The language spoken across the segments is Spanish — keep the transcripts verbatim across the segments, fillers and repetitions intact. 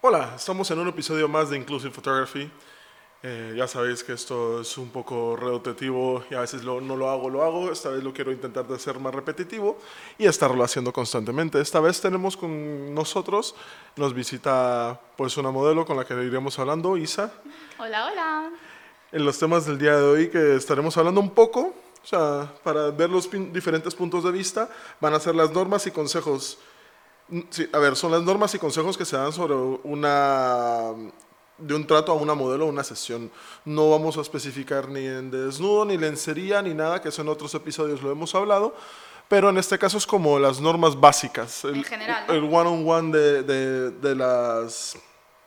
Hola, estamos en un episodio más de Inclusive Photography. Eh, ya sabéis que esto es un poco repetitivo y a veces lo, no lo hago, lo hago. Esta vez lo quiero intentar de hacer más repetitivo y estarlo haciendo constantemente. Esta vez tenemos con nosotros, nos visita pues una modelo con la que iremos hablando, Isa. Hola, hola. En los temas del día de hoy que estaremos hablando un poco, o sea, para ver los pin- diferentes puntos de vista, van a ser las normas y consejos. Sí, a ver, son las normas y consejos que se dan sobre una de un trato a una modelo o una sesión. No vamos a especificar ni en desnudo, ni lencería, ni nada, que eso en otros episodios lo hemos hablado, pero en este caso es como las normas básicas, el, En general, ¿no? el one-on-one de, de, de las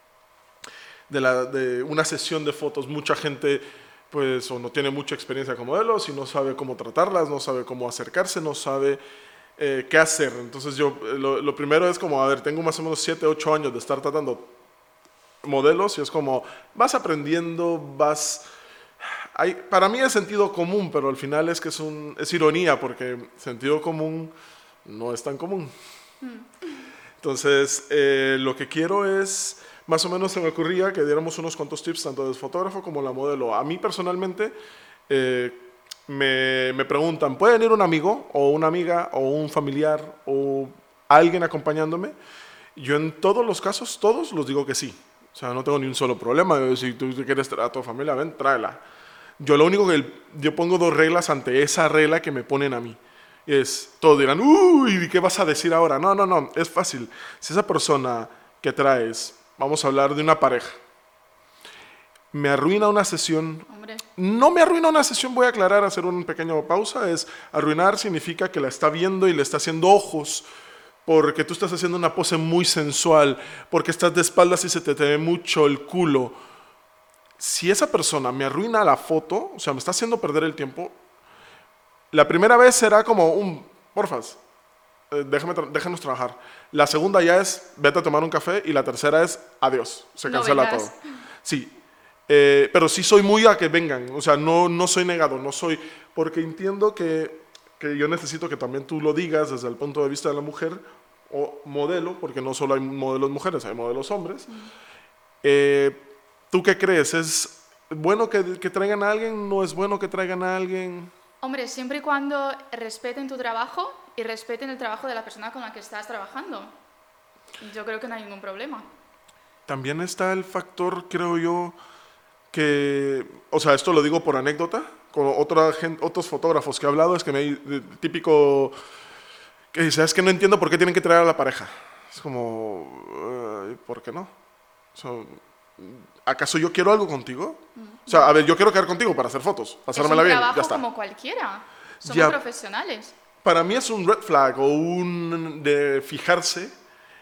de, la, de una sesión de fotos. Mucha gente pues o no tiene mucha experiencia como modelos y no sabe cómo tratarlas, no sabe cómo acercarse, no sabe eh, qué hacer. Entonces yo, lo, lo primero es como, a ver, tengo más o menos siete, ocho años de estar tratando modelos y es como, vas aprendiendo, vas... Hay, para mí es sentido común, pero al final es que es, un, es ironía porque sentido común no es tan común. Entonces, eh, lo que quiero es, más o menos se me ocurría que diéramos unos cuantos tips, tanto del fotógrafo como la modelo. A mí personalmente, eh, me, me preguntan, ¿puede venir un amigo o una amiga o un familiar o alguien acompañándome? Yo en todos los casos, todos los digo que sí. O sea, no tengo ni un solo problema. Si tú quieres traer a tu familia, ven, tráela. Yo lo único que, el, yo pongo dos reglas ante esa regla que me ponen a mí. Es, todos dirán, uy, ¿qué vas a decir ahora? No, no, no, es fácil. Si esa persona que traes, vamos a hablar de una pareja, me arruina una sesión, Hombre, no me arruina una sesión, voy a aclarar, hacer una pequeña pausa, es arruinar significa que la está viendo y le está haciendo ojos, porque tú estás haciendo una pose muy sensual, porque estás de espaldas y se te, te ve mucho el culo. Si esa persona me arruina la foto, o sea, me está haciendo perder el tiempo, la primera vez será como un, porfas, eh, déjame tra- déjanos trabajar. La segunda ya es, vete a tomar un café, y la tercera es, adiós, se no cancela vengas. todo. Sí, eh, pero sí soy muy a que vengan, o sea, no, no soy negado, no soy, porque entiendo que, que yo necesito que también tú lo digas desde el punto de vista de la mujer, o modelo, porque no solo hay modelos mujeres, hay modelos hombres. Eh, ¿Tú qué crees? ¿Es bueno que, que traigan a alguien? ¿No es bueno que traigan a alguien? Hombre, siempre y cuando respeten tu trabajo y respeten el trabajo de la persona con la que estás trabajando. Yo creo que no hay ningún problema. También está el factor, creo yo, que, o sea, esto lo digo por anécdota, con otra gente, otros fotógrafos que he hablado, es que me eh, típico que dice, es que no entiendo por qué tienen que traer a la pareja. Es como, eh, ¿por qué no? O sea, ¿acaso yo quiero algo contigo? O sea, a ver, yo quiero quedar contigo para hacer fotos, Es un pasármela bien, ya trabajo está. como cualquiera. Somos Ya. profesionales. Para mí es un red flag o un de fijarse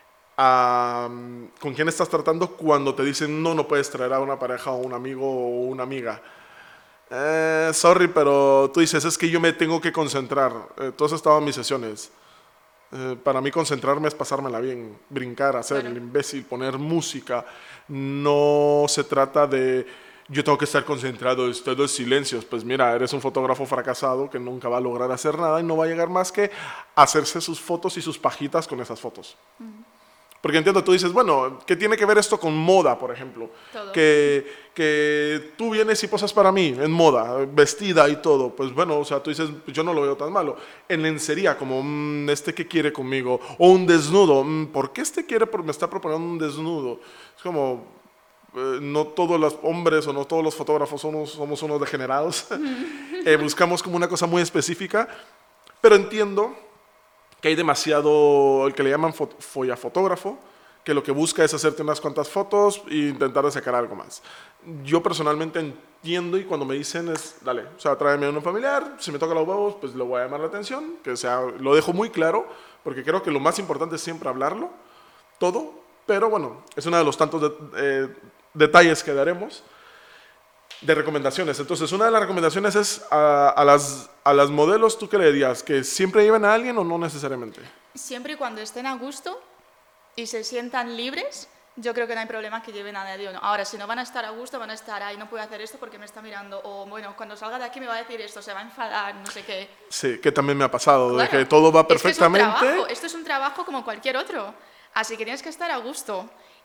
a, con quién estás tratando cuando te dicen no, no puedes traer a una pareja o un amigo o una amiga. Eh, sorry, pero tú dices, es que yo me tengo que concentrar. Eh, tú has estado en mis sesiones. Eh, para mí concentrarme es pasármela bien, brincar, hacer Claro. el imbécil, poner música. No se trata de yo tengo que estar concentrado, estoy en silencios. Pues mira, eres un fotógrafo fracasado que nunca va a lograr hacer nada y no va a llegar más que hacerse sus fotos y sus pajitas con esas fotos. Porque entiendo, tú dices, bueno, ¿qué tiene que ver esto con moda, por ejemplo? Todo. Que, que tú vienes y posas para mí en moda, vestida y todo. Pues bueno, o sea, tú dices, yo no lo veo tan malo. En lencería, como, mm, ¿este qué quiere conmigo? O un desnudo, mm, ¿por qué este quiere, por- me está proponiendo un desnudo? Es como, eh, no todos los hombres o no todos los fotógrafos somos, somos unos degenerados. Eh, buscamos como una cosa muy específica, pero entiendo que hay demasiado, el que le llaman fo follafotógrafo, que lo que busca es hacerte unas cuantas fotos e intentar sacar algo más. Yo personalmente entiendo y cuando me dicen es, dale, o sea, tráeme a un familiar, si me toca los huevos, pues le voy a llamar la atención, que sea, lo dejo muy claro, porque creo que lo más importante es siempre hablarlo, todo, pero bueno, es uno de los tantos de, eh, detalles que daremos. De recomendaciones. Entonces, una de las recomendaciones es a, a, las, a las modelos, ¿tú qué le dirías? ¿Que siempre lleven a alguien o no necesariamente? Siempre y cuando estén a gusto y se sientan libres, yo creo que no hay problema que lleven a nadie o no. Ahora, si no van a estar a gusto, van a estar ahí, no puedo hacer esto porque me está mirando, o bueno, cuando salga de aquí me va a decir esto, se va a enfadar, no sé qué. Sí, que también me ha pasado, Claro, de que todo va es que es un perfectamente. trabajo, esto es un trabajo como cualquier otro, así que tienes que estar a gusto.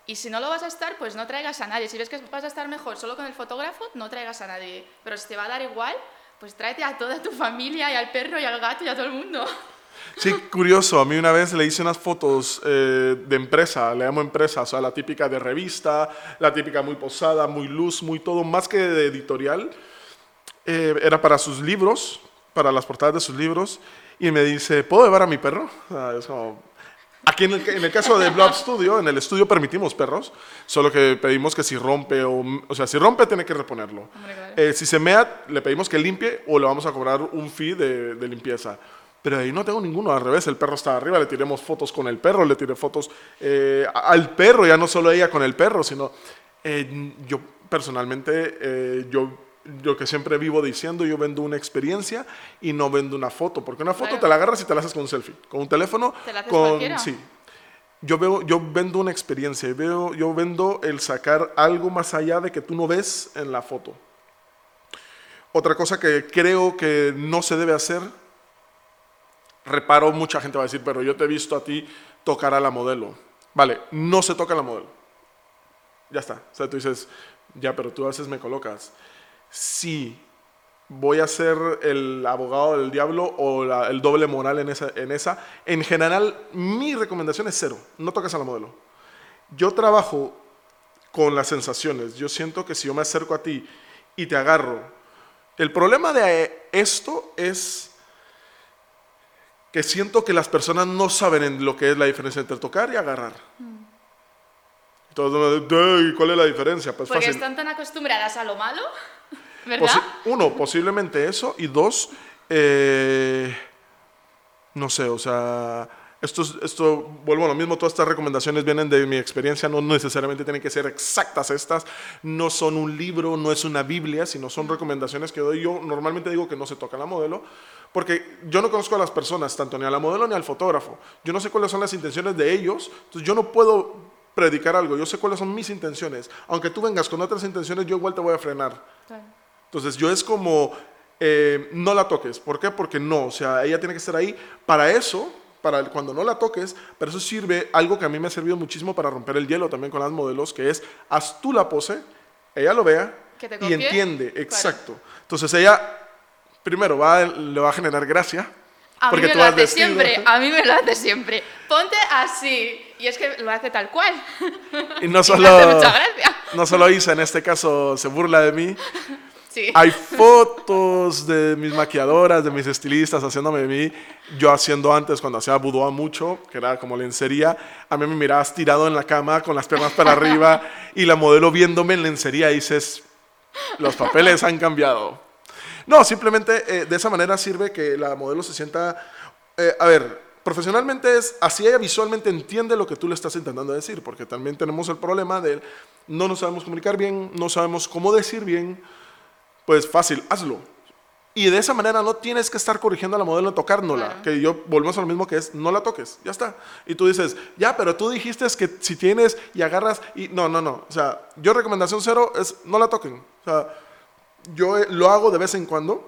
Y si no lo vas a estar, pues no traigas a nadie. Si ves que vas a estar mejor solo con el fotógrafo, no traigas a nadie. Pero si te va a dar igual, pues tráete a toda tu familia y al perro y al gato y a todo el mundo. Sí, curioso. A mí una vez le hice unas fotos eh, de empresa, le llamo empresa, o sea, la típica de revista, la típica muy posada, muy luz, muy todo, más que de editorial. Eh, era para sus libros, para las portadas de sus libros, y me dice, ¿puedo llevar a mi perro? O sea, es como... Aquí en el, en el caso de Blob Studio, en el estudio permitimos perros, solo que pedimos que si rompe, o, o sea, si rompe tiene que reponerlo. Hombre, claro. Eh, si se mea, le pedimos que limpie o le vamos a cobrar un fee de, de limpieza. Pero ahí no tengo ninguno, al revés, el perro está arriba, le tiremos fotos con el perro, le tiré fotos eh, al perro, ya no solo ella con el perro, sino eh, yo personalmente, eh, yo, yo que siempre vivo diciendo, yo vendo una experiencia y no vendo una foto, porque una foto Claro. te la agarras y te la haces con un selfie, con un teléfono, Te la haces con... cualquiera. Sí. Yo, veo, yo vendo una experiencia, y veo, yo vendo el sacar algo más allá de que tú no ves en la foto. Otra cosa que creo que no se debe hacer, reparo, mucha gente va a decir, pero yo te he visto a ti tocar a la modelo. Vale, no se toca a la modelo. Ya está. O sea, tú dices, ya, pero tú a veces me colocas. Sí, voy a ser el abogado del diablo o la- el doble moral en esa, en esa. En general, mi recomendación es cero. No toques a la modelo. Yo trabajo con las sensaciones. Yo siento que si yo me acerco a ti y te agarro, el problema de esto es que siento que las personas no saben en lo que es la diferencia entre tocar y agarrar. Entonces, "Ey, ¿cuál es la diferencia?" Pues Porque fácil. están tan acostumbradas a lo malo, ¿verdad? Posi- uno, posiblemente eso. Y dos, eh, no sé, o sea, esto, es- esto, vuelvo a lo mismo, todas estas recomendaciones vienen de mi experiencia, no necesariamente tienen que ser exactas estas, no son un libro, no es una Biblia, sino son recomendaciones que doy yo. Normalmente digo que no se toca la modelo, porque yo no conozco a las personas, tanto ni a la modelo ni al fotógrafo. Yo no sé cuáles son las intenciones de ellos, entonces yo no puedo predicar algo, yo sé cuáles son mis intenciones. Aunque tú vengas con otras intenciones, yo igual te voy a frenar. Claro. Entonces yo es como, eh, no la toques. ¿Por qué? Porque no, o sea, ella tiene que estar ahí. Para eso, para el- cuando no la toques, para eso sirve algo que a mí me ha servido muchísimo para romper el hielo también con las modelos, que es, haz tú la pose, ella lo vea Que te y copie. entiende, Claro. exacto. Entonces ella, primero, va, le va a generar gracia. A mí porque me tú lo has hace vestido. siempre, a mí me lo hace siempre. Ponte así. Y es que lo hace tal cual. Y no Y me solo, hace mucha gracia. no solo Isa, en este caso, se burla de mí. Sí. Hay fotos de mis maquilladoras, de mis estilistas haciéndome de mí. Yo haciendo antes, cuando hacía boudoir mucho, que era como lencería, a mí me mirabas tirado en la cama con las piernas para arriba y la modelo viéndome en lencería y dices, los papeles han cambiado. No, simplemente eh, de esa manera sirve que la modelo se sienta... eh, a ver, profesionalmente es así, ella visualmente entiende lo que tú le estás intentando decir, porque también tenemos el problema de no nos sabemos comunicar bien, no sabemos cómo decir bien. Pues fácil, hazlo. Y de esa manera no tienes que estar corrigiendo a la modelo tocárnosla. Claro. Que yo volvemos a lo mismo que es, no la toques, ya está. Y tú dices, ya, pero tú dijiste que si tienes y agarras y... No, no, no. O sea, yo recomendación cero es no la toquen. O sea, yo eh, lo hago de vez en cuando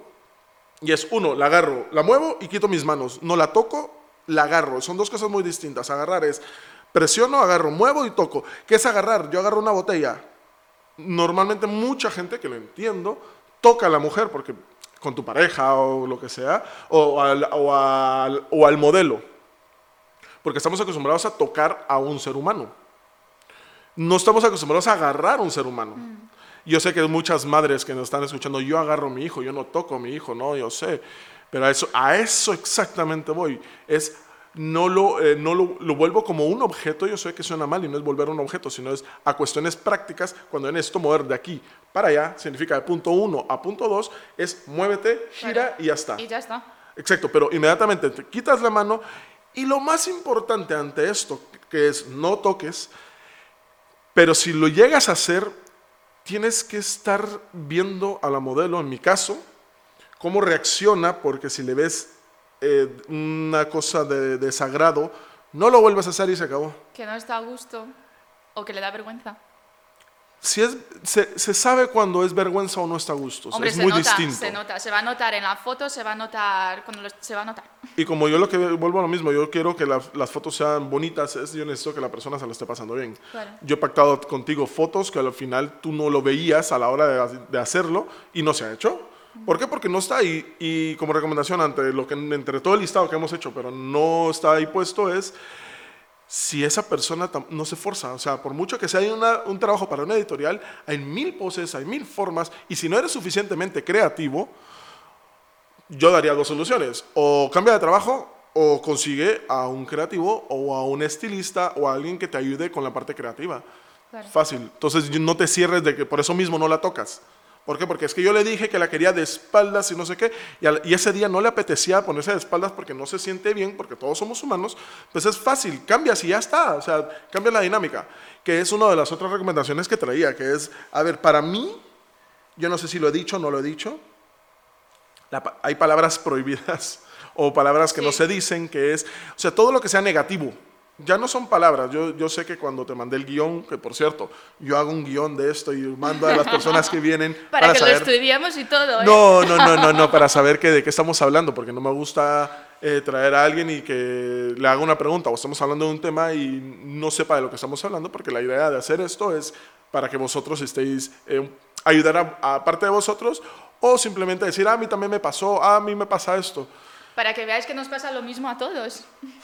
y es uno, la agarro, la muevo y quito mis manos. No la toco, la agarro. Son dos cosas muy distintas. Agarrar es presiono, agarro, muevo y toco. ¿Qué es agarrar? Yo agarro una botella. Normalmente mucha gente, que lo entiendo, toca a la mujer porque con tu pareja o lo que sea, o al, o al, o al modelo, porque estamos acostumbrados a tocar a un ser humano. No estamos acostumbrados a agarrar a un ser humano. Yo sé que hay muchas madres que nos están escuchando, yo agarro a mi hijo, yo no toco a mi hijo, no, yo sé, pero a eso, a eso exactamente voy, es... No, lo, eh, no lo, lo vuelvo como un objeto, yo sé que suena mal y no es volver un objeto, sino es a cuestiones prácticas. Cuando necesito mover de aquí para allá, significa de punto uno a punto dos, es muévete, gira Claro. y ya está. Y ya está. Exacto, pero inmediatamente te quitas la mano y lo más importante ante esto, que es no toques, pero si lo llegas a hacer, tienes que estar viendo a la modelo, en mi caso, cómo reacciona, porque si le ves eh, una cosa de desagrado, no lo vuelves a hacer y se acabó. Que no está a gusto o que le da vergüenza. Si es, se, se sabe cuando es vergüenza o no está a gusto. O sea, Hombre, es se muy nota, distinto. se nota, se va a notar en la foto, se va a notar, cuando lo- se va a notar. Y como yo lo que vuelvo a lo mismo, yo quiero que la- las fotos sean bonitas, es, yo necesito que la persona se la esté pasando bien. Claro. Yo he pactado contigo fotos que al final tú no lo veías a la hora de, de hacerlo y no se ha hecho. ¿Por qué? Porque no está ahí. Y como recomendación ante, lo que, entre todo el listado que hemos hecho, pero no está ahí puesto, es si esa persona tam- no se esfuerza. O sea, por mucho que sea una- un trabajo para una editorial, hay mil poses, hay mil formas, y si no eres suficientemente creativo, yo daría dos soluciones. O cambia de trabajo o consigue a un creativo o a un estilista o a alguien que te ayude con la parte creativa. Claro. Fácil. Entonces no te cierres de que por eso mismo no la tocas. ¿Por qué? Porque es que yo le dije que la quería de espaldas y no sé qué, y, al- y ese día no le apetecía ponerse de espaldas porque no se siente bien, porque todos somos humanos, pues es fácil, cambias y ya está, o sea, cambia la dinámica, que es una de las otras recomendaciones que traía, que es, a ver, para mí, yo no sé si lo he dicho o no lo he dicho, la pa- hay palabras prohibidas o palabras que no Sí. se dicen, que es, o sea, todo lo que sea negativo. Ya no son palabras, yo, yo sé que cuando te mandé el guión, que por cierto, yo hago un guión de esto y mando a las personas que vienen Para, para, que saber... lo estudiemos y todo, ¿eh? No, no, no, no, no, para saber que, de qué estamos hablando, porque no me gusta eh, traer a alguien y que le haga una pregunta o estamos hablando de un tema y no sepa de lo que estamos hablando, porque la idea de hacer esto es para que vosotros estéis, eh, ayudar a, a parte de vosotros o simplemente decir, ah, a mí también me pasó, ah, a mí me pasa esto. Para que veáis que nos pasa lo mismo a todos.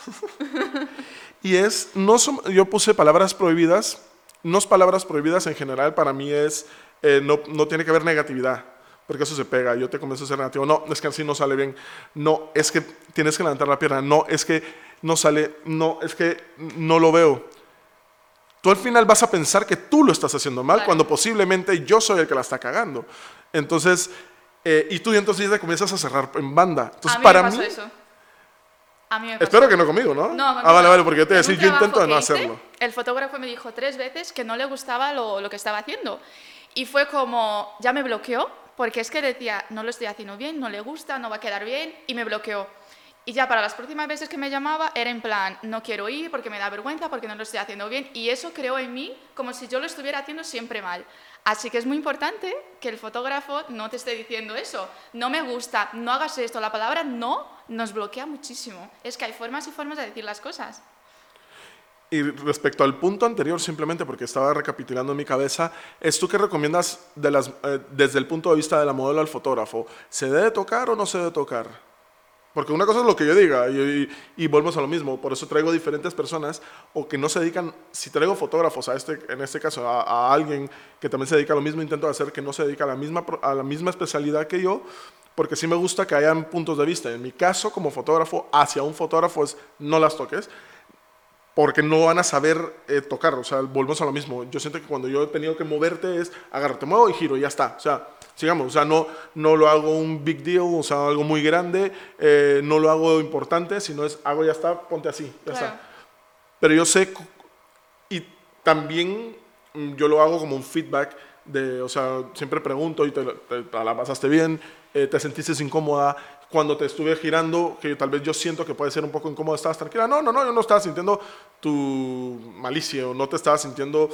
Y es, no som- yo puse palabras prohibidas, no es palabras prohibidas en general, para mí es, eh, no, no tiene que haber negatividad, porque eso se pega, yo te comienzo a ser negativo, no, es que así no sale bien, no, es que tienes que levantar la pierna, no, es que no sale, no, es que no lo veo. Tú al final vas a pensar que tú lo estás haciendo mal, Claro. cuando posiblemente yo soy el que la está cagando. Entonces, eh, y tú entonces ya comienzas a cerrar en banda. Entonces, a mí para me pasó mí, eso. A mí me pasó. espero que no conmigo, ¿no? No, ah, conmigo vale, no. vale, porque yo te En decía, un yo intento de no trabajo que hice, hacerlo. El fotógrafo me dijo tres veces que no le gustaba lo, lo que estaba haciendo. Y fue como, ya me bloqueó, porque es que decía, no lo estoy haciendo bien, no le gusta, no va a quedar bien, y me bloqueó. Y ya para las próximas veces que me llamaba era en plan, no quiero ir porque me da vergüenza, porque no lo estoy haciendo bien, y eso creó en mí como si yo lo estuviera haciendo siempre mal. Así que es muy importante que el fotógrafo no te esté diciendo eso, no me gusta, no hagas esto, la palabra no nos bloquea muchísimo. Es que hay formas y formas de decir las cosas. Y respecto al punto anterior, simplemente porque estaba recapitulando en mi cabeza, ¿es tú qué recomiendas de las, eh, desde el punto de vista de la modelo al fotógrafo? ¿Se debe tocar o no se debe tocar? Porque una cosa es lo que yo diga y, y, y volvemos a lo mismo, por eso traigo diferentes personas o que no se dedican, si traigo fotógrafos a este, en este caso a, a alguien que también se dedica a lo mismo, intento hacer que no se dedica a la misma, pro- a la misma especialidad que yo, porque sí me gusta que hayan puntos de vista. En mi caso, como fotógrafo, hacia un fotógrafo es no las toques, porque no van a saber eh, tocar, o sea, volvemos a lo mismo. Yo siento que cuando yo he tenido que moverte es agárrate, muevo y giro y ya está. O sea, sigamos, o sea, no, no lo hago un big deal, o sea, algo muy grande, eh, no lo hago importante, sino es hago ya está, ponte así, ya Claro. está. Pero yo sé, cu- y también mm, yo lo hago como un feedback de, o sea, siempre pregunto y te, te- te la pasaste bien, eh, te sentiste incómoda, cuando te estuve girando, que tal vez yo siento que puede ser un poco incómodo, estabas tranquila. No, no, no, yo no estaba sintiendo tu malicia o no te estaba sintiendo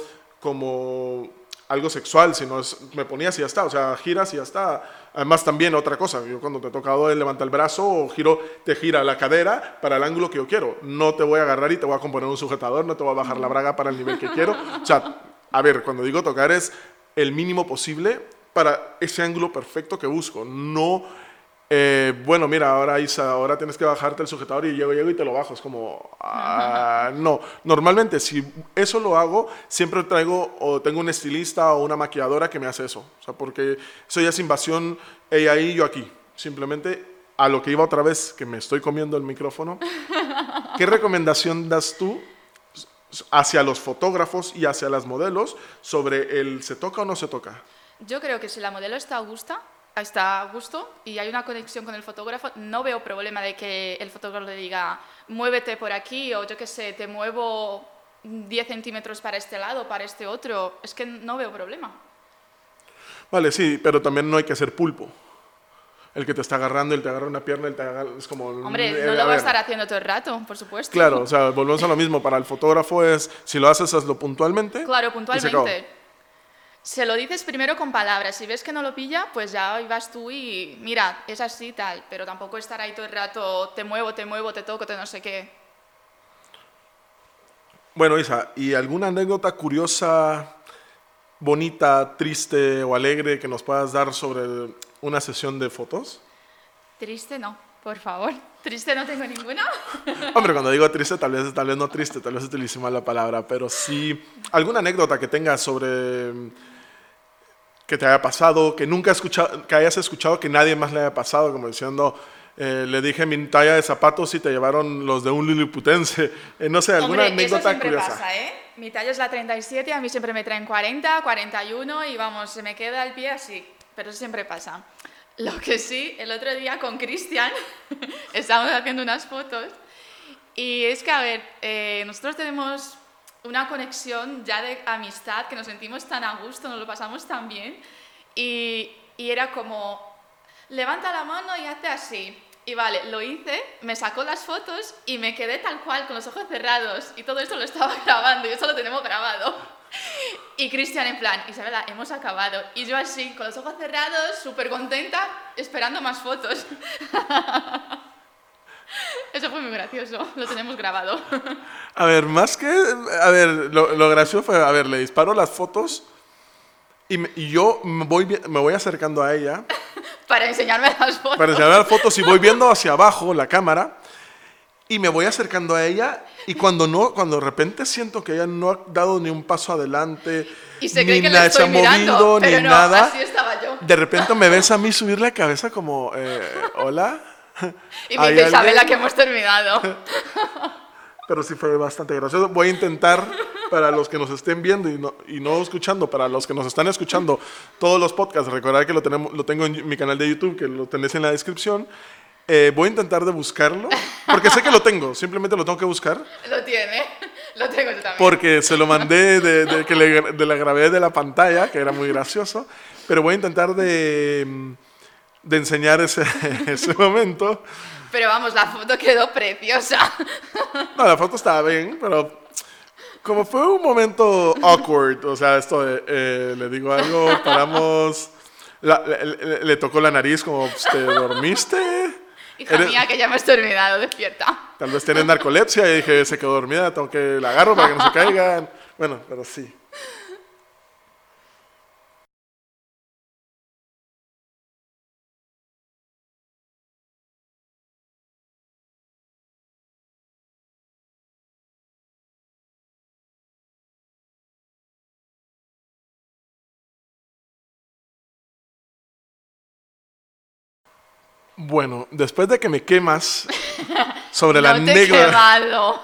como algo sexual, sino es, me ponías y ya está, o sea, giras y ya está. Además también otra cosa, yo cuando te he tocado el levanta el brazo o giro, te gira la cadera para el ángulo que yo quiero. No te voy a agarrar y te voy a componer un sujetador, no te voy a bajar la braga para el nivel que quiero. O sea, a ver, cuando digo tocar es el mínimo posible para ese ángulo perfecto que busco, no... Eh, bueno, mira, ahora Isa, ahora tienes que bajarte el sujetador y llego, llego y te lo bajo. Es como, ah, no. Normalmente, si eso lo hago, siempre traigo o tengo un estilista o una maquilladora que me hace eso. O sea, porque eso ya es invasión, ella ahí, yo aquí. Simplemente a lo que iba otra vez, que me estoy comiendo el micrófono. ¿Qué recomendación das tú hacia los fotógrafos y hacia las modelos sobre el se toca o no se toca? Yo creo que si la modelo está a gusto, está a gusto y hay una conexión con el fotógrafo, no veo problema de que el fotógrafo le diga muévete por aquí o yo qué sé, te muevo diez centímetros para este lado, para este otro. Es que no veo problema. Vale, sí, pero también no hay que ser pulpo. El que te está agarrando, el te agarra una pierna, el te agarra, es como... Hombre, eh, no lo va a ver. estar haciendo todo el rato, por supuesto. Claro, o sea, volvemos a lo mismo. Para el fotógrafo es, si lo haces, hazlo puntualmente. Claro, y se acabó. puntualmente. Se lo dices primero con palabras. Si ves que no lo pilla, pues ya ahí vas tú y mira, es así tal. Pero tampoco estar ahí todo el rato, te muevo, te muevo, te toco, te no sé qué. Bueno, Isa, ¿y alguna anécdota curiosa, bonita, triste o alegre que nos puedas dar sobre una sesión de fotos? Triste no, por favor. Triste no tengo ninguna. Hombre, cuando digo triste, tal vez, tal vez no triste, tal vez utilicé mal la palabra, pero sí alguna anécdota que tengas sobre que te haya pasado, que nunca escuchado, que hayas escuchado que nadie más le haya pasado, como diciendo, eh, le dije mi talla de zapatos y te llevaron los de un liliputense. Eh, no sé, alguna Hombre, anécdota eso siempre curiosa. pasa, ¿eh? Mi talla es la treinta y siete, a mí siempre me traen cuarenta, cuarenta y uno y vamos, se me queda el pie así, pero eso siempre pasa. Lo que sí, el otro día con Cristian estábamos haciendo unas fotos y es que, a ver, eh, nosotros tenemos una conexión ya de amistad, que nos sentimos tan a gusto, nos lo pasamos tan bien y, y era como, levanta la mano y hazte así. Y vale, lo hice, me sacó las fotos y me quedé tal cual, con los ojos cerrados y todo esto lo estaba grabando y eso lo tenemos grabado. Y Cristian en plan, Isabela, hemos acabado. Y yo así, con los ojos cerrados, súper contenta, esperando más fotos. Eso fue muy gracioso, lo tenemos grabado. A ver, más que... A ver, lo, lo gracioso fue, a ver, le disparo las fotos y, me- y yo me voy, vi- me voy acercando a ella Para enseñarme las fotos. para enseñarle las fotos y voy viendo hacia abajo la cámara y me voy acercando a ella y cuando no, cuando de repente siento que ella no ha dado ni un paso adelante, Y se ni cree que na- le se ha estoy mirando, movido, pero ni no, nada, así estaba yo. de repente me ves a mí subir la cabeza como, eh, hola. Y me ¿Hay dice, Isabela, alguien? que hemos terminado. Pero sí fue bastante gracioso. Voy a intentar, para los que nos estén viendo y no, y no escuchando, para los que nos están escuchando todos los podcasts, recordad que lo, tenemos, lo tengo en mi canal de YouTube, que lo tenéis en la descripción. Eh, voy a intentar de buscarlo, porque sé que lo tengo, simplemente lo tengo que buscar, Lo tiene, lo tengo yo también. porque se lo mandé de, de que le, de la grabé de la pantalla, que era muy gracioso, pero voy a intentar de, de enseñar ese, ese momento. Pero vamos, la foto quedó preciosa. No, la foto estaba bien, pero como fue un momento awkward, o sea, esto de, eh, le digo algo, paramos, la- le, le- le tocó la nariz como, pues, ¿te dormiste? Hija Eres- mía, que ya me has terminado, despierta. Tal vez tienes narcolepsia y dije, se quedó dormida, tengo que la agarro para que no se caigan. Bueno, pero sí. Bueno, después de que me quemas sobre la No te he negra... quemado.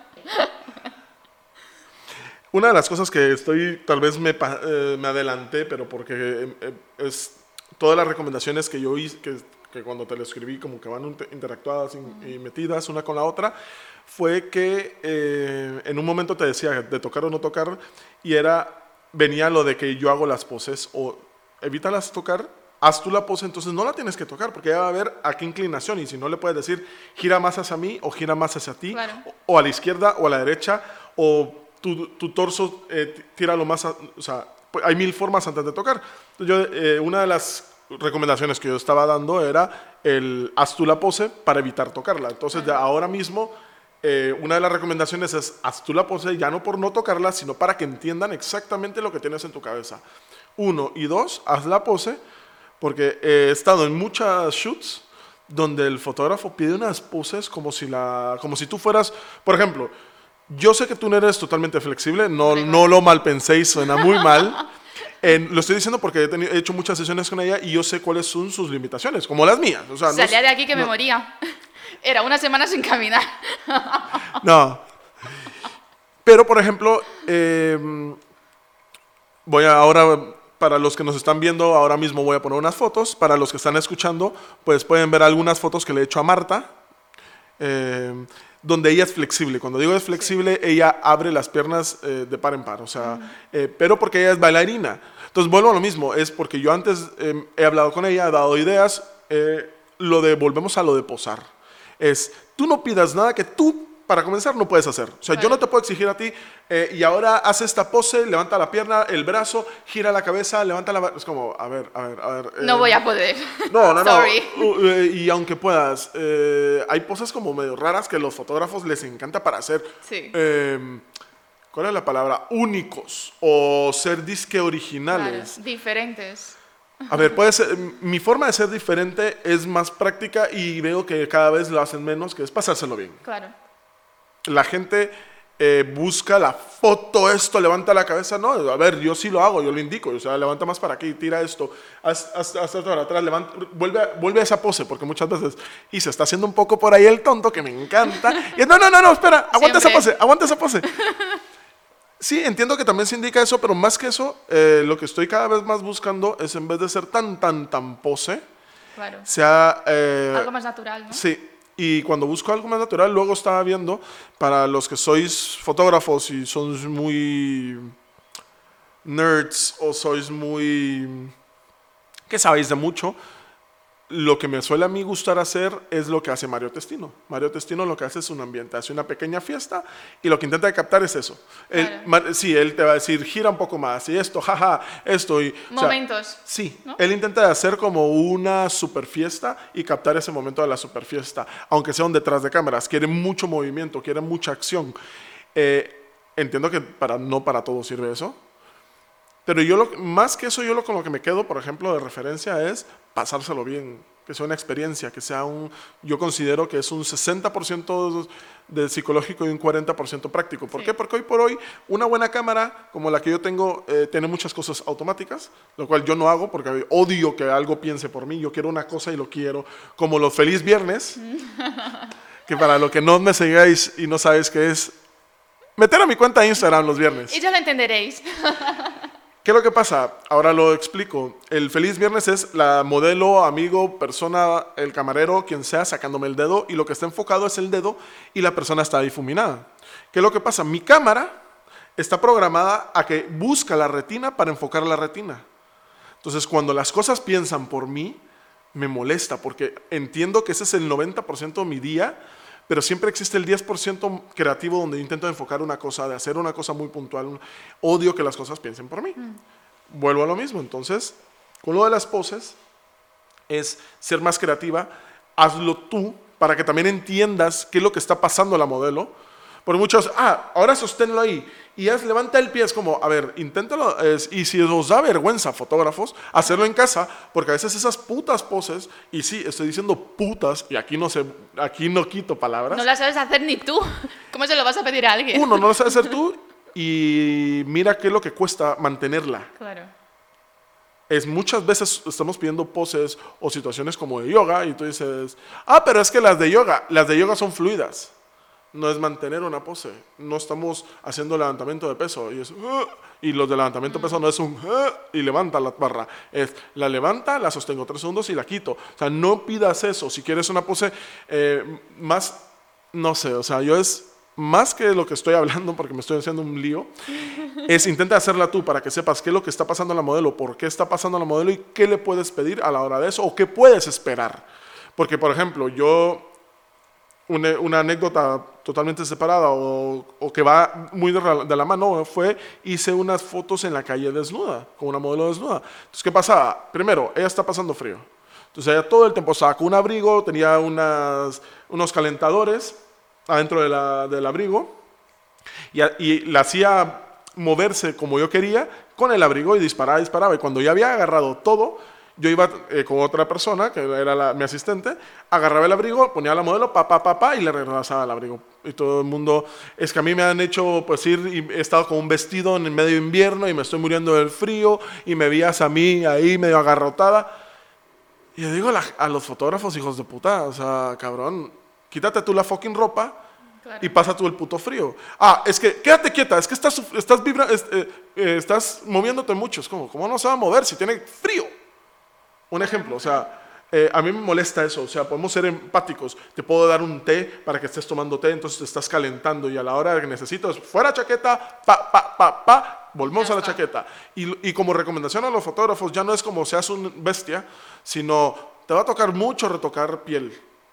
Una de las cosas que estoy, tal vez me, pa- eh, me adelanté, pero porque eh, eh, es todas las recomendaciones que yo hice, que, que cuando te lo escribí como que van inter- interactuadas y, y metidas una con la otra, fue que eh, en un momento te decía de tocar o no tocar y era, venía lo de que yo hago las poses o evítalas tocar, haz tú la pose, entonces no la tienes que tocar porque ya va a ver a qué inclinación y si no le puedes decir gira más hacia mí o gira más hacia ti Claro. o, o a la izquierda o a la derecha o tu, tu torso eh, t- tíralo más, a- o sea, pues, hay mil formas antes de tocar. Entonces, yo, eh, una de las recomendaciones que yo estaba dando era el haz tú la pose para evitar tocarla. Entonces, de ahora mismo, eh, una de las recomendaciones es haz tú la pose, ya no por no tocarla, sino para que entiendan exactamente lo que tienes en tu cabeza. Uno, y dos, haz la pose, porque he estado en muchas shoots donde el fotógrafo pide unas poses como si, la, como si tú fueras, por ejemplo, yo sé que tú no eres totalmente flexible, no, Hombre, no lo malpenséis, suena muy mal. En- lo estoy diciendo porque he, tenido- he hecho muchas sesiones con ella y yo sé cuáles son sus limitaciones, como las mías. O sea, no Salía es- de aquí que me no- moría. Era una semana sin caminar. No. Pero, por ejemplo, eh, voy a ahora, para los que nos están viendo, ahora mismo voy a poner unas fotos. Para los que están escuchando, pues pueden ver algunas fotos que le he hecho a Marta, eh, donde ella es flexible. Cuando digo es flexible, ella abre las piernas eh, de par en par. O sea, eh, pero porque ella es bailarina. Entonces, vuelvo a lo mismo. Es porque yo antes eh, he hablado con ella, he dado ideas. eh, lo de, volvemos a lo de posar. Es, tú no pidas nada que tú para comenzar, no puedes hacer. O sea, Vale. yo no te puedo exigir a ti, eh, y ahora haz esta pose, levanta la pierna, el brazo, gira la cabeza, levanta la... Es como, a ver, a ver, a ver. No eh, voy a poder. No, no, no. Sorry. Uh, eh, y aunque puedas, eh, hay poses como medio raras que a los fotógrafos les encanta para hacer... Sí. eh, ¿Cuál es la palabra? Únicos o ser disque Claro, originales. diferentes. A ver, puede ser, mi forma de ser diferente es más práctica y veo que cada vez lo hacen menos, que es pasárselo bien. Claro. La gente eh, busca la foto, esto, levanta la cabeza. No, a ver, yo sí lo hago, yo lo indico. O sea, levanta más para aquí, tira esto, haz, haz, haz esto para atrás, levanta, vuelve, a- vuelve a esa pose, porque muchas veces, y se está haciendo un poco por ahí el tonto, que me encanta. Y no, no, no, no, espera, aguanta esa Siempre. pose, aguanta esa pose. Sí, entiendo que también se indica eso, pero más que eso, eh, lo que estoy cada vez más buscando es, en vez de ser tan, tan, tan pose, Claro. sea... eh, Algo más natural, ¿no? Sí, y cuando busco algo más natural, luego estaba viendo, para los que sois fotógrafos y sois muy nerds o sois muy... que sabéis de mucho, lo que me suele a mí gustar hacer es lo que hace Mario Testino. Mario Testino lo que hace es un ambiente, hace una pequeña fiesta y lo que intenta captar es eso. Él- Claro. Mar- sí, él te va a decir, gira un poco más y esto, jaja, esto y... o sea, Momentos. sí, ¿no? él intenta hacer como una super fiesta y captar ese momento de la super fiesta, aunque sea un detrás de cámaras. Quiere mucho movimiento, quiere mucha acción. Eh, entiendo que para, no para todo sirve eso, pero yo lo, más que eso, yo lo con lo que me quedo, por ejemplo, de referencia es pasárselo bien, que sea una experiencia, que sea un, yo considero que es un sesenta por ciento de psicológico y un cuarenta por ciento práctico. ¿Por Sí. qué? Porque hoy por hoy una buena cámara como la que yo tengo eh, tiene muchas cosas automáticas, lo cual yo no hago porque odio que algo piense por mí. Yo quiero una cosa y lo quiero, como los feliz viernes, que para lo que no me sigáis y no sabéis qué es, meter a mi cuenta de Instagram los viernes. Y ya lo entenderéis. ¿Qué es lo que pasa? Ahora lo explico. El feliz viernes es la modelo, amigo, persona, el camarero, quien sea, sacándome el dedo y lo que está enfocado es el dedo y la persona está difuminada. ¿Qué es lo que pasa? Mi cámara está programada a que busca la retina para enfocar la retina. Entonces, cuando las cosas piensan por mí, me molesta porque entiendo que ese es el noventa por ciento de mi día, pero siempre existe el diez por ciento creativo donde intento enfocar una cosa, de hacer una cosa muy puntual. Odio que las cosas piensen por mí. Mm. Vuelvo a lo mismo. Entonces, con lo de las poses, es ser más creativa. Hazlo tú para que también entiendas qué es lo que está pasando a la modelo. Porque muchos, ah, ahora sosténlo ahí y haz, levanta el pie. Es como, a ver, inténtalo. Es, y si os da vergüenza, fotógrafos, hacerlo en casa, porque a veces esas putas poses, y sí, estoy diciendo putas, y aquí no, se, aquí no quito palabras. No la sabes hacer ni tú. ¿Cómo se lo vas a pedir a alguien? Uno, no lo sabes hacer tú, y mira qué es lo que cuesta mantenerla. Claro. Es muchas veces estamos pidiendo poses o situaciones como de yoga, y tú dices, ah, pero es que las de yoga, las de yoga son fluidas. No es mantener una pose. No estamos haciendo levantamiento de peso. Y, es, uh, y los de levantamiento de peso no es un uh, y levanta la barra. Es la levanta, la sostengo tres segundos y la quito. O sea, no pidas eso. Si quieres una pose eh, más, no sé, o sea, yo es más que lo que estoy hablando, porque me estoy haciendo un lío, es intenta hacerla tú para que sepas qué es lo que está pasando en la modelo, por qué está pasando en la modelo y qué le puedes pedir a la hora de eso o qué puedes esperar. Porque, por ejemplo, yo... Una, una anécdota totalmente separada o, o que va muy de, de la mano fue, hice unas fotos en la calle desnuda, con una modelo desnuda. Entonces, ¿qué pasaba? Primero, ella está pasando frío. Entonces, ella todo el tiempo estaba con un abrigo, tenía unas, unos calentadores adentro de la, del abrigo y, y la hacía moverse como yo quería con el abrigo y disparaba, disparaba. Y cuando ya había agarrado todo, yo iba eh, con otra persona, que era la, mi asistente, agarraba el abrigo, ponía a la modelo, pa, pa, pa, pa, y le regresaba el abrigo. Y todo el mundo, es que a mí me han hecho, pues ir, y he estado con un vestido en el medio invierno y me estoy muriendo del frío, y me veías a mí ahí medio agarrotada. Y yo digo a, la, a los fotógrafos, hijos de puta, o sea, cabrón, quítate tú la fucking ropa, claro, y pasa tú el puto frío. Ah, es que, quédate quieta, es que estás, estás, vibra, es, eh, eh, estás moviéndote mucho. Es como, ¿cómo no se va a mover si tiene frío? Un ejemplo, o sea, eh, a mí me molesta eso, o sea, podemos ser empáticos. Te puedo dar un té para que estés tomando té, entonces te estás calentando y a la hora que necesitas, fuera chaqueta, pa, pa, pa, pa, volvemos Ya a la está. chaqueta. Y, y como recomendación a los fotógrafos, ya no es como seas un bestia, sino te va a tocar mucho retocar piel.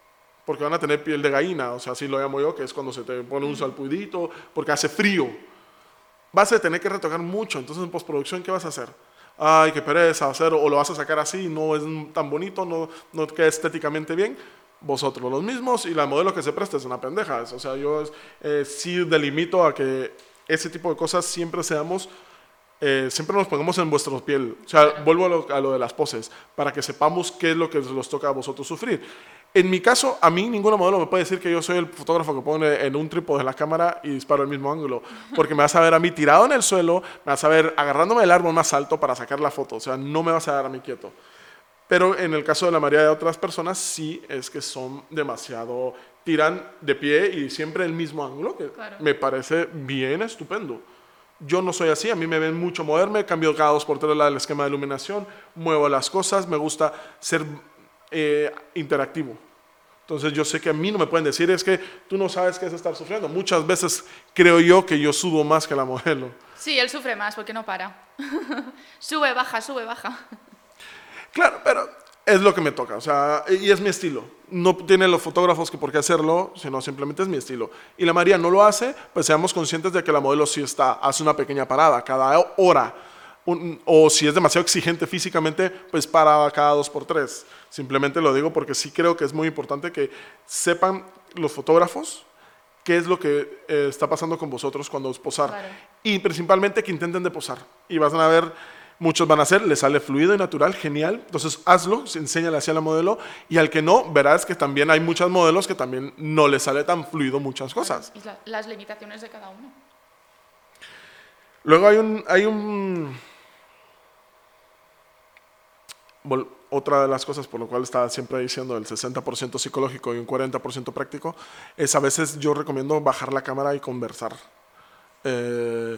porque van a tener piel de gallina, o sea, así lo llamo yo, que es cuando se te pone un salpudito, porque hace frío. Vas a tener que retocar mucho, entonces en postproducción, ¿qué vas a hacer? Ay, qué pereza hacer, o lo vas a sacar así, no es tan bonito, no, no queda estéticamente bien. Vosotros los mismos, y la modelo que se presta es una pendeja. O sea, yo eh, sí delimito a que ese tipo de cosas siempre seamos, eh, siempre nos pongamos en vuestra piel. O sea, vuelvo a lo, a lo de las poses, para que sepamos qué es lo que los toca a vosotros sufrir. En mi caso, a mí ninguna modelo me puede decir que yo soy el fotógrafo que pone en un trípode en la cámara y disparo el mismo ángulo, porque me vas a ver a mí tirado en el suelo, me vas a ver agarrándome del árbol más alto para sacar la foto, o sea, no me vas a dar a mí quieto. Pero en el caso de la mayoría de otras personas, sí es que son demasiado, tiran de pie y siempre el mismo ángulo, que claro, me parece bien estupendo. Yo no soy así, a mí me ven mucho moverme, cambio cada dos por tres el esquema de iluminación, muevo las cosas, me gusta ser eh, interactivo. Entonces yo sé que a mí no me pueden decir, es que tú no sabes qué es estar sufriendo. Muchas veces creo yo que yo sudo más que la modelo. Sí, él sufre más porque no para. Sube, baja, sube, baja. Claro, pero es lo que me toca, o sea, y es mi estilo. No tienen los fotógrafos que por qué hacerlo, sino simplemente es mi estilo. Y la María no lo hace, pues seamos conscientes de que la modelo sí está, hace una pequeña parada cada hora. Un, o si es demasiado exigente físicamente, pues para cada dos por tres. Simplemente lo digo porque sí creo que es muy importante que sepan los fotógrafos qué es lo que eh, está pasando con vosotros cuando os posar. Claro. Y principalmente que intenten de posar. Y vas a ver, muchos van a hacer, les sale fluido y natural, genial. Entonces hazlo, enséñale hacia la modelo. Y al que no, verás que también hay muchas modelos que también no les sale tan fluido muchas cosas. Y la, las limitaciones de cada uno. Luego hay un... Hay un otra de las cosas por lo cual estaba siempre diciendo el sesenta por ciento psicológico y un cuarenta por ciento práctico, es a veces yo recomiendo bajar la cámara y conversar. Eh,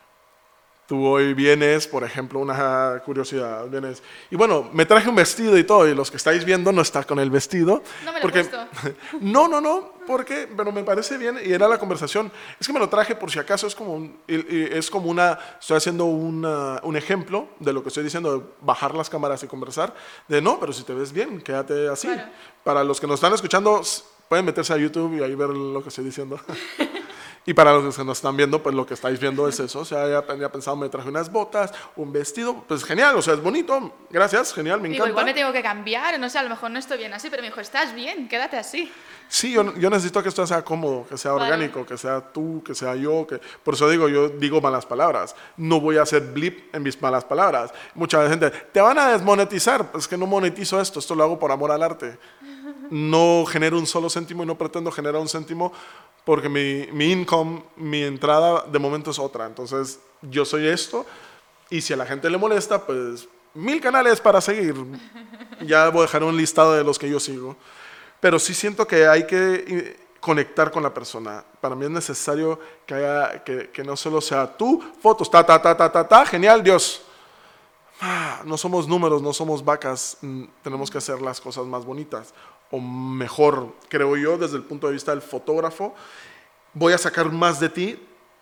tú hoy vienes, por ejemplo, una curiosidad, vienes, y bueno, me traje un vestido y todo, y los que estáis viendo no está con el vestido. No me lo porque, he puesto. No, no, no, porque, pero me parece bien, y era la conversación, es que me lo traje por si acaso, es como, un, es como una, estoy haciendo una, un ejemplo de lo que estoy diciendo, de bajar las cámaras y conversar, de no, pero si te ves bien, quédate así. Claro. Para los que nos están escuchando, pueden meterse a YouTube y ahí ver lo que estoy diciendo. Y para los que nos están viendo, pues lo que estáis viendo es eso. O sea, ya tenía pensado, me traje unas botas, un vestido, pues genial, o sea, es bonito, gracias, genial, me encanta. Digo, igual me tengo que cambiar, no sé, a lo mejor no estoy bien así, pero me dijo, estás bien, quédate así. Sí, yo, yo necesito que esto sea cómodo, que sea vale. orgánico, que sea tú, que sea yo, que por eso digo, yo digo malas palabras, no voy a hacer blip en mis malas palabras. Mucha gente, te van a desmonetizar, es que no monetizo esto, esto lo hago por amor al arte. No genero un solo céntimo y no pretendo generar un céntimo porque mi, mi income, mi entrada de momento es otra. Entonces, yo soy esto y si a la gente le molesta, pues mil canales para seguir. Ya voy a dejar un listado de los que yo sigo. Pero sí siento que hay que conectar con la persona. Para mí es necesario que, haya, que, que no solo sea tú, fotos, ta, ta, ta, ta, ta, ta, genial, Dios. Ah, no somos números, no somos vacas, tenemos que hacer las cosas más bonitas o mejor, creo yo, desde el punto de vista del fotógrafo. Voy a sacar más de ti,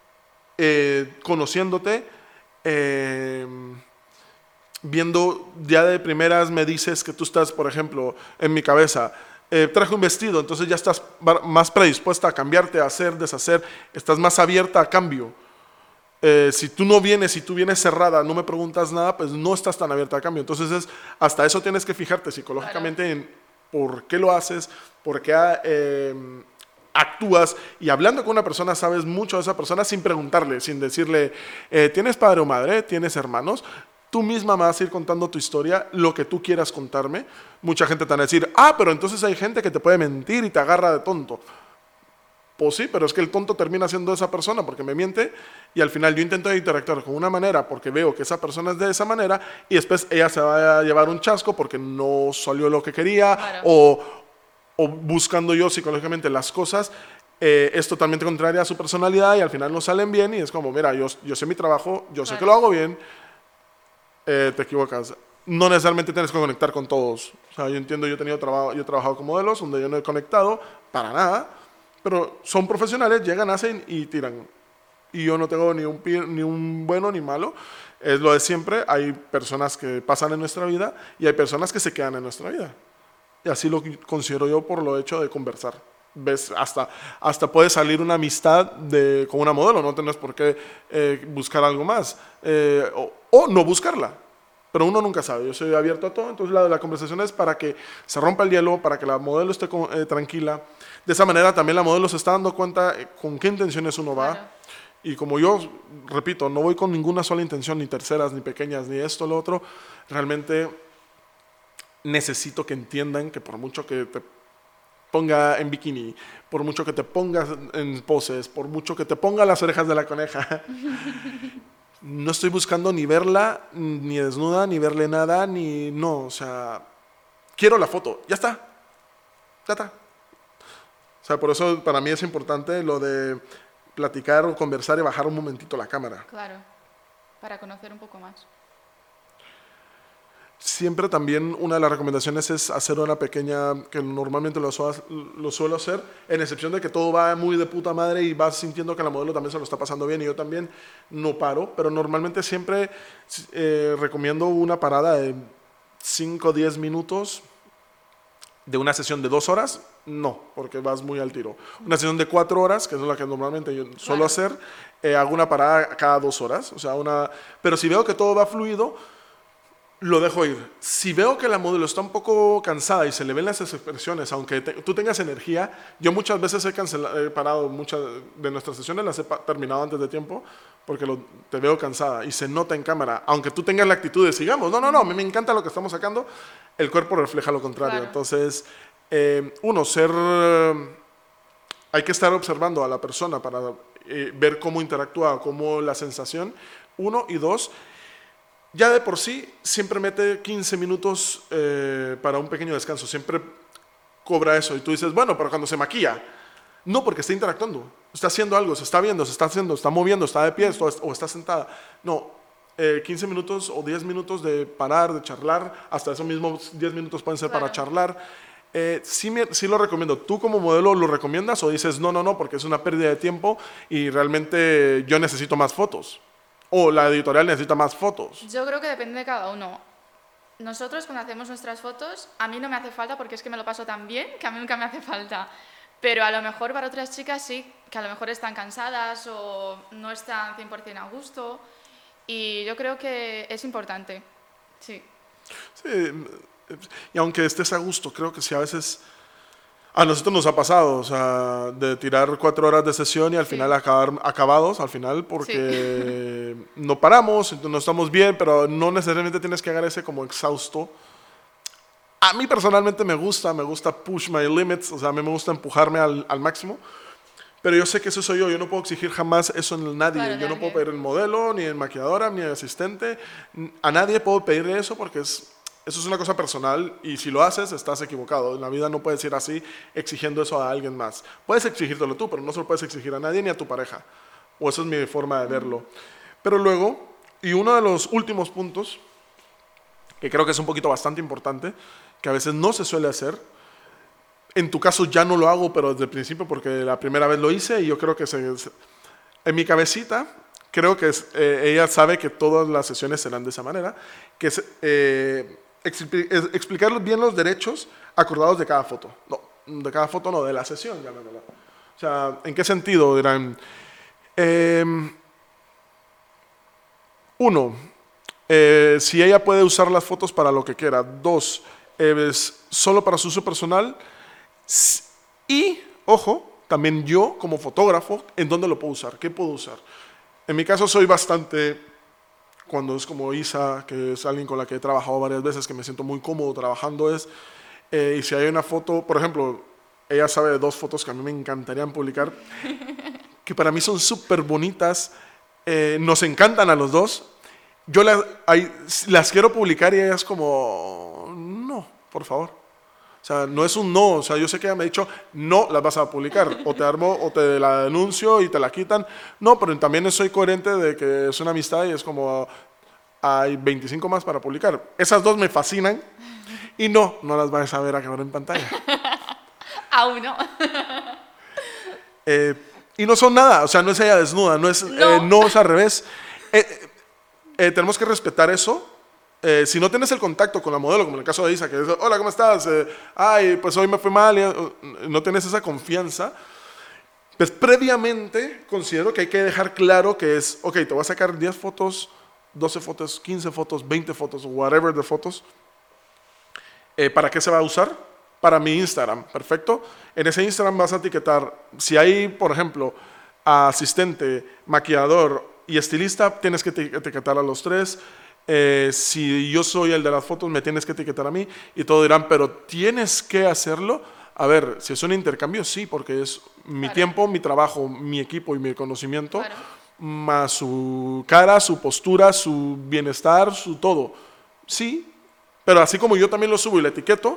eh, conociéndote, eh, viendo ya de primeras me dices que tú estás, por ejemplo, en mi cabeza, eh, traje un vestido, entonces ya estás más predispuesta a cambiarte, a hacer, deshacer, estás más abierta a cambio. Eh, si tú no vienes, si tú vienes cerrada, no me preguntas nada, pues no estás tan abierta a cambio. Entonces, es, hasta eso tienes que fijarte psicológicamente claro. en por qué lo haces, por qué eh, actúas. Y hablando con una persona, sabes mucho de esa persona sin preguntarle, sin decirle, eh, ¿tienes padre o madre? ¿Tienes hermanos? Tú misma me vas a ir contando tu historia, lo que tú quieras contarme. Mucha gente te va a decir, ah, pero entonces hay gente que te puede mentir y te agarra de tonto. Pues sí, pero es que el tonto termina siendo esa persona porque me miente y al final yo intento interactuar con una manera porque veo que esa persona es de esa manera y después ella se va a llevar un chasco porque no salió lo que quería claro. o, o buscando yo psicológicamente las cosas eh, es totalmente contraria a su personalidad y al final no salen bien y es como, mira, yo, yo sé mi trabajo, yo sé claro. que lo hago bien, eh, te equivocas. No necesariamente tienes que conectar con todos. O sea, yo entiendo, yo he, tenido trabajo, yo he trabajado con modelos donde yo no he conectado para nada. Pero son profesionales, llegan, hacen y tiran. Y yo no tengo ni un, ni un bueno ni malo. Es lo de siempre. Hay personas que pasan en nuestra vida y hay personas que se quedan en nuestra vida. y así lo considero yo por lo hecho de conversar. Ves, hasta, hasta puede salir una amistad de, con una modelo, no tienes por qué eh, buscar algo más, eh, o, o no buscarla. Pero uno nunca sabe, yo soy abierto a todo, entonces la, la conversación es para que se rompa el hielo, para que la modelo esté con, eh, tranquila. De esa manera también la modelo se está dando cuenta eh, con qué intenciones uno va. Claro. Y como yo, repito, no voy con ninguna sola intención, ni terceras, ni pequeñas, ni esto, lo otro, realmente necesito que entiendan que por mucho que te ponga en bikini, por mucho que te pongas en poses, por mucho que te ponga las orejas de la coneja, no estoy buscando ni verla, ni desnuda, ni verle nada, ni no, o sea, quiero la foto, ya está, ya está. O sea, por eso para mí es importante lo de platicar o conversar y bajar un momentito la cámara. Claro, para conocer un poco más. Siempre también una de las recomendaciones es hacer una pequeña, que normalmente lo, su- lo suelo hacer, en excepción de que todo va muy de puta madre y vas sintiendo que la modelo también se lo está pasando bien y yo también no paro, pero normalmente siempre eh, recomiendo una parada de cinco o diez minutos de una sesión de dos horas, no, porque vas muy al tiro. Una sesión de cuatro horas, que es la que normalmente yo suelo Claro. hacer, eh, hago una parada cada dos horas, o sea, una, pero si veo que todo va fluido, lo dejo ir. Si veo que la modelo está un poco cansada y se le ven las expresiones, aunque te- tú tengas energía, yo muchas veces he, cancela- he parado muchas de nuestras sesiones, las he pa- terminado antes de tiempo, porque lo- te veo cansada y se nota en cámara. Aunque tú tengas la actitud de sigamos, no, no, no, a mí me encanta lo que estamos sacando, el cuerpo refleja lo contrario. Claro. Entonces, eh, uno, ser... eh, hay que estar observando a la persona para eh, ver cómo interactúa, cómo la sensación, uno, y dos, ya de por sí, siempre mete quince minutos eh, para un pequeño descanso, siempre cobra eso. Y tú dices, bueno, pero cuando se maquilla, no, porque está interactuando, está haciendo algo, se está viendo, se está haciendo, está moviendo, está de pie o, o está sentada. No, eh, quince minutos o diez minutos de parar, de charlar, hasta esos mismos diez minutos pueden ser Claro. para charlar. Eh, sí, me- sí lo recomiendo. ¿Tú como modelo lo recomiendas o dices, no, no, no, porque es una pérdida de tiempo y realmente yo necesito más fotos? O la editorial necesita más fotos. Yo creo que depende de cada uno. Nosotros cuando hacemos nuestras fotos, a mí no me hace falta porque es que me lo paso tan bien que a mí nunca me hace falta. Pero a lo mejor para otras chicas sí, que a lo mejor están cansadas o no están cien por ciento a gusto. Y yo creo que es importante. Sí. Sí, y aunque estés a gusto, creo que sí a veces... A nosotros nos ha pasado, o sea, de tirar cuatro horas de sesión y al Sí. final acabar acabados, al final, porque no paramos, no estamos bien, pero no necesariamente tienes que hacer ese como exhausto. A mí personalmente me gusta, me gusta push my limits, o sea, a mí me gusta empujarme al, al máximo, pero yo sé que eso soy yo, yo no puedo exigir jamás eso en nadie, Claro, yo no nadie. puedo pedir el modelo, ni el maquilladora, ni el asistente, a nadie puedo pedirle eso porque es... Eso es una cosa personal y si lo haces estás equivocado. En la vida no puedes ir así exigiendo eso a alguien más. Puedes exigírtelo tú, pero no se lo puedes exigir a nadie ni a tu pareja. O esa es mi forma de verlo. Pero luego, y uno de los últimos puntos, que creo que es un poquito bastante importante, que a veces no se suele hacer, en tu caso ya no lo hago, pero desde el principio porque la primera vez lo hice y yo creo que se, se- en mi cabecita, creo que es, eh, ella sabe que todas las sesiones serán de esa manera, que es eh, expli- es explicar bien los derechos acordados de cada foto. No, de cada foto no, de la sesión, llamémosla. O sea, ¿en qué sentido? Dirán, em, uno, eh, si ella puede usar las fotos para lo que quiera. Dos, eh, es solo para su uso personal. S- Y, ojo, también yo como fotógrafo, ¿en dónde lo puedo usar? ¿Qué puedo usar? En mi caso soy bastante, cuando es como Isa, que es alguien con la que he trabajado varias veces, que me siento muy cómodo trabajando, es, eh, y si hay una foto, por ejemplo, ella sabe de dos fotos que a mí me encantarían publicar, que para mí son súper bonitas, eh, nos encantan a los dos, yo las, hay- las quiero publicar y ella es como, no, por favor. O sea, no es un no, o sea, yo sé que ella me ha dicho, no las vas a publicar, o te armo, o te la denuncio y te la quitan. No, pero también soy coherente de que es una amistad y es como, hay veinticinco más para publicar. Esas dos me fascinan y no, no las vas a ver acabar en pantalla. Aún no. Eh, y no son nada, o sea, no es ella desnuda, no es, No. eh, no es al revés. Eh, eh, eh, tenemos que respetar eso, Eh, si no tienes el contacto con la modelo, como en el caso de Isa, que es, hola, ¿cómo estás? Eh, ay, pues hoy me fue mal, y, uh, no tienes esa confianza, pues previamente considero que hay que dejar claro que es, ok, te voy a sacar diez fotos, doce fotos, quince fotos, veinte fotos, whatever de fotos. Eh, ¿Para qué se va a usar? Para mi Instagram, perfecto. En ese Instagram vas a etiquetar, si hay, por ejemplo, asistente, maquillador y estilista, tienes que etiquetar a los tres. Eh, si yo soy el de las fotos, me tienes que etiquetar a mí. Y todos dirán, pero tienes que hacerlo. A ver, si es un intercambio, sí, porque es mi Claro. tiempo, mi trabajo, mi equipo y mi conocimiento, Claro. más su cara, su postura, su bienestar, su todo. Sí, pero así como yo también lo subo y le etiqueto,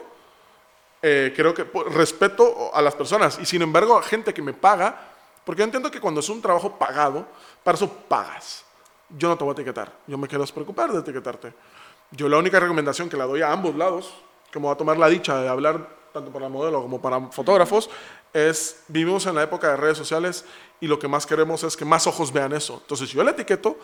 eh, creo que pues, respeto a las personas. Y sin embargo, a gente que me paga, porque yo entiendo que cuando es un trabajo pagado, para eso pagas. Yo no te voy a etiquetar, yo me quiero despreocupar de etiquetarte. Yo la única recomendación que la doy a ambos lados, que me voy a tomar la dicha de hablar tanto para modelo como para fotógrafos, es, vivimos en la época de redes sociales y lo que más queremos es que más ojos vean eso. Entonces, si yo la etiqueto,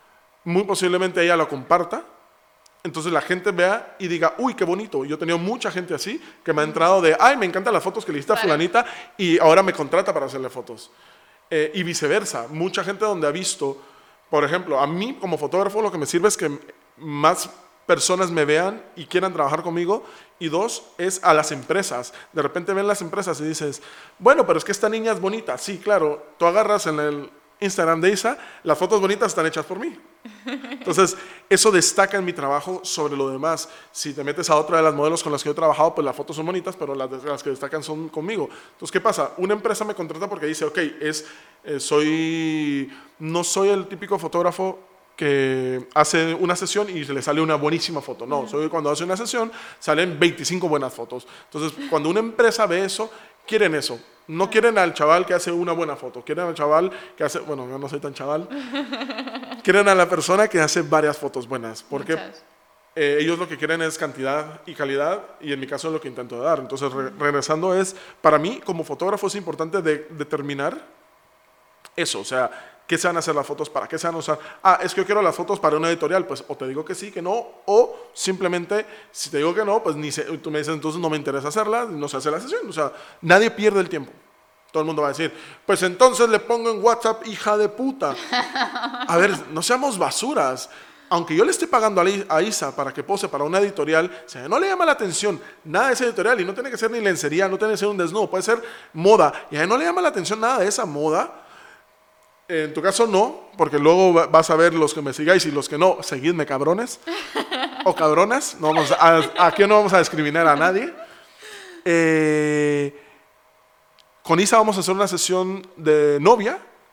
muy posiblemente ella lo comparta, entonces la gente vea y diga, uy, qué bonito. Yo he tenido mucha gente así que me ha entrado de, ay, me encantan las fotos que le hiciste a Claro. fulanita y ahora me contrata para hacerle fotos. Eh, y viceversa, mucha gente donde ha visto, por ejemplo, a mí como fotógrafo lo que me sirve es que más personas me vean y quieran trabajar conmigo. Y dos, es a las empresas. De repente ven las empresas y dices, bueno, pero es que esta niña es bonita. Sí, claro, tú agarras en el Instagram de Isa, las fotos bonitas están hechas por mí. Entonces, eso destaca en mi trabajo sobre lo demás. Si te metes a otra de las modelos con las que yo he trabajado, pues las fotos son bonitas, pero las, las que destacan son conmigo. Entonces, ¿qué pasa? Una empresa me contrata porque dice, ok, es, eh, soy, no soy el típico fotógrafo que hace una sesión y se le sale una buenísima foto. No, soy cuando hace una sesión salen veinticinco buenas fotos. Entonces, cuando una empresa ve eso, quieren eso. No quieren al chaval que hace una buena foto, quieren al chaval que hace, bueno, yo no soy tan chaval, quieren a la persona que hace varias fotos buenas, porque Muchas. eh, ellos lo que quieren es cantidad y calidad, y en mi caso es lo que intento dar. Entonces, re- regresando es, para mí como fotógrafo es importante de- determinar eso, o sea, ¿qué se van a hacer las fotos? ¿Para qué se van a usar? Ah, es que yo quiero las fotos para una editorial, pues o te digo que sí, que no, o simplemente, si te digo que no, pues ni se, tú me dices, entonces no me interesa hacerla, no se hace la sesión, o sea, nadie pierde el tiempo. Todo el mundo va a decir, pues entonces le pongo en WhatsApp, hija de puta. A ver, no seamos basuras. Aunque yo le esté pagando a Li- a Isa para que pose para una editorial, si no le llama la atención nada de esa editorial, y no tiene que ser ni lencería, no tiene que ser un desnudo, puede ser moda, y a él no le llama la atención nada de esa moda, en tu caso no, porque luego va- vas a ver los que me sigáis y los que no, seguidme cabrones o cabronas, no vamos a, aquí no vamos a discriminar a nadie. Eh, con Isa vamos a hacer una sesión de novia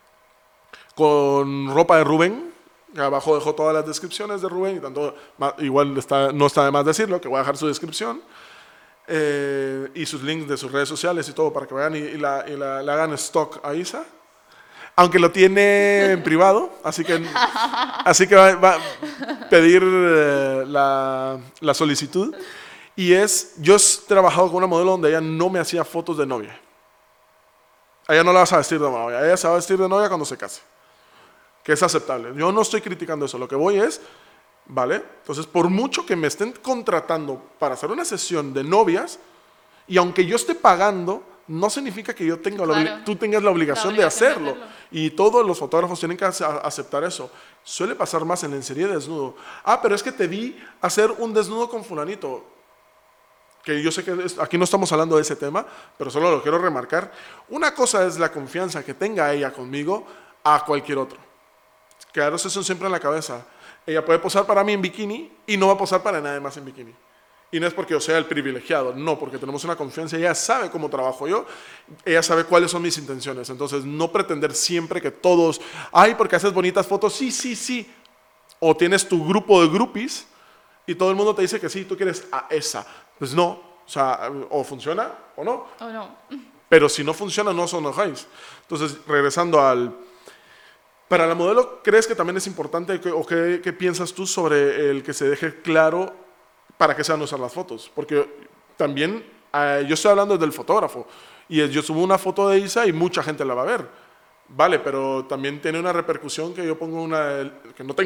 con ropa de Rubén. Abajo dejo todas las descripciones de Rubén y tanto, ma- igual está, no está de más decirlo, que voy a dejar su descripción eh, y sus links de sus redes sociales y todo para que vayan y, y la, y la- le hagan stock a Isa. Aunque lo tiene en privado, así que, así que va, va a pedir eh, la, la solicitud. Y es, yo he trabajado con una modelo donde ella no me hacía fotos de novia. A ella no la vas a vestir de novia, a ella se va a vestir de novia cuando se case. Que es aceptable. Yo no estoy criticando eso, lo que voy es, ¿vale? Entonces, por mucho que me estén contratando para hacer una sesión de novias, y aunque yo esté pagando, no significa que yo tenga la obli- Claro. tú tengas la obligación, La obligación de, de hacerlo. hacerlo. Y todos los fotógrafos tienen que ace- aceptar eso. Suele pasar más en lencería de desnudo. Ah, pero es que te vi hacer un desnudo con fulanito. Que yo sé que es- aquí no estamos hablando de ese tema, pero solo lo quiero remarcar. Una cosa es la confianza que tenga ella conmigo a cualquier otro. Quedaros eso siempre en la cabeza. Ella puede posar para mí en bikini y no va a posar para nadie más en bikini. Y no es porque yo sea el privilegiado, no, porque tenemos una confianza. Ella sabe cómo trabajo yo, ella sabe cuáles son mis intenciones. Entonces, no pretender siempre que todos, ay, porque haces bonitas fotos, sí, sí, sí. O tienes tu grupo de groupies y todo el mundo te dice que sí, tú quieres a esa. Pues no, o sea, o funciona o no. ¿O no? Pero si no funciona, no os enojáis. Entonces, regresando al... Para la modelo, ¿crees que también es importante que- o qué, qué piensas tú sobre el que se deje claro para qué se van a usar las fotos? Porque también, eh, yo estoy hablando del fotógrafo, y es- yo subo una foto de Isa y mucha gente la va a ver. Vale, pero también tiene una repercusión que yo pongo una que no tengo.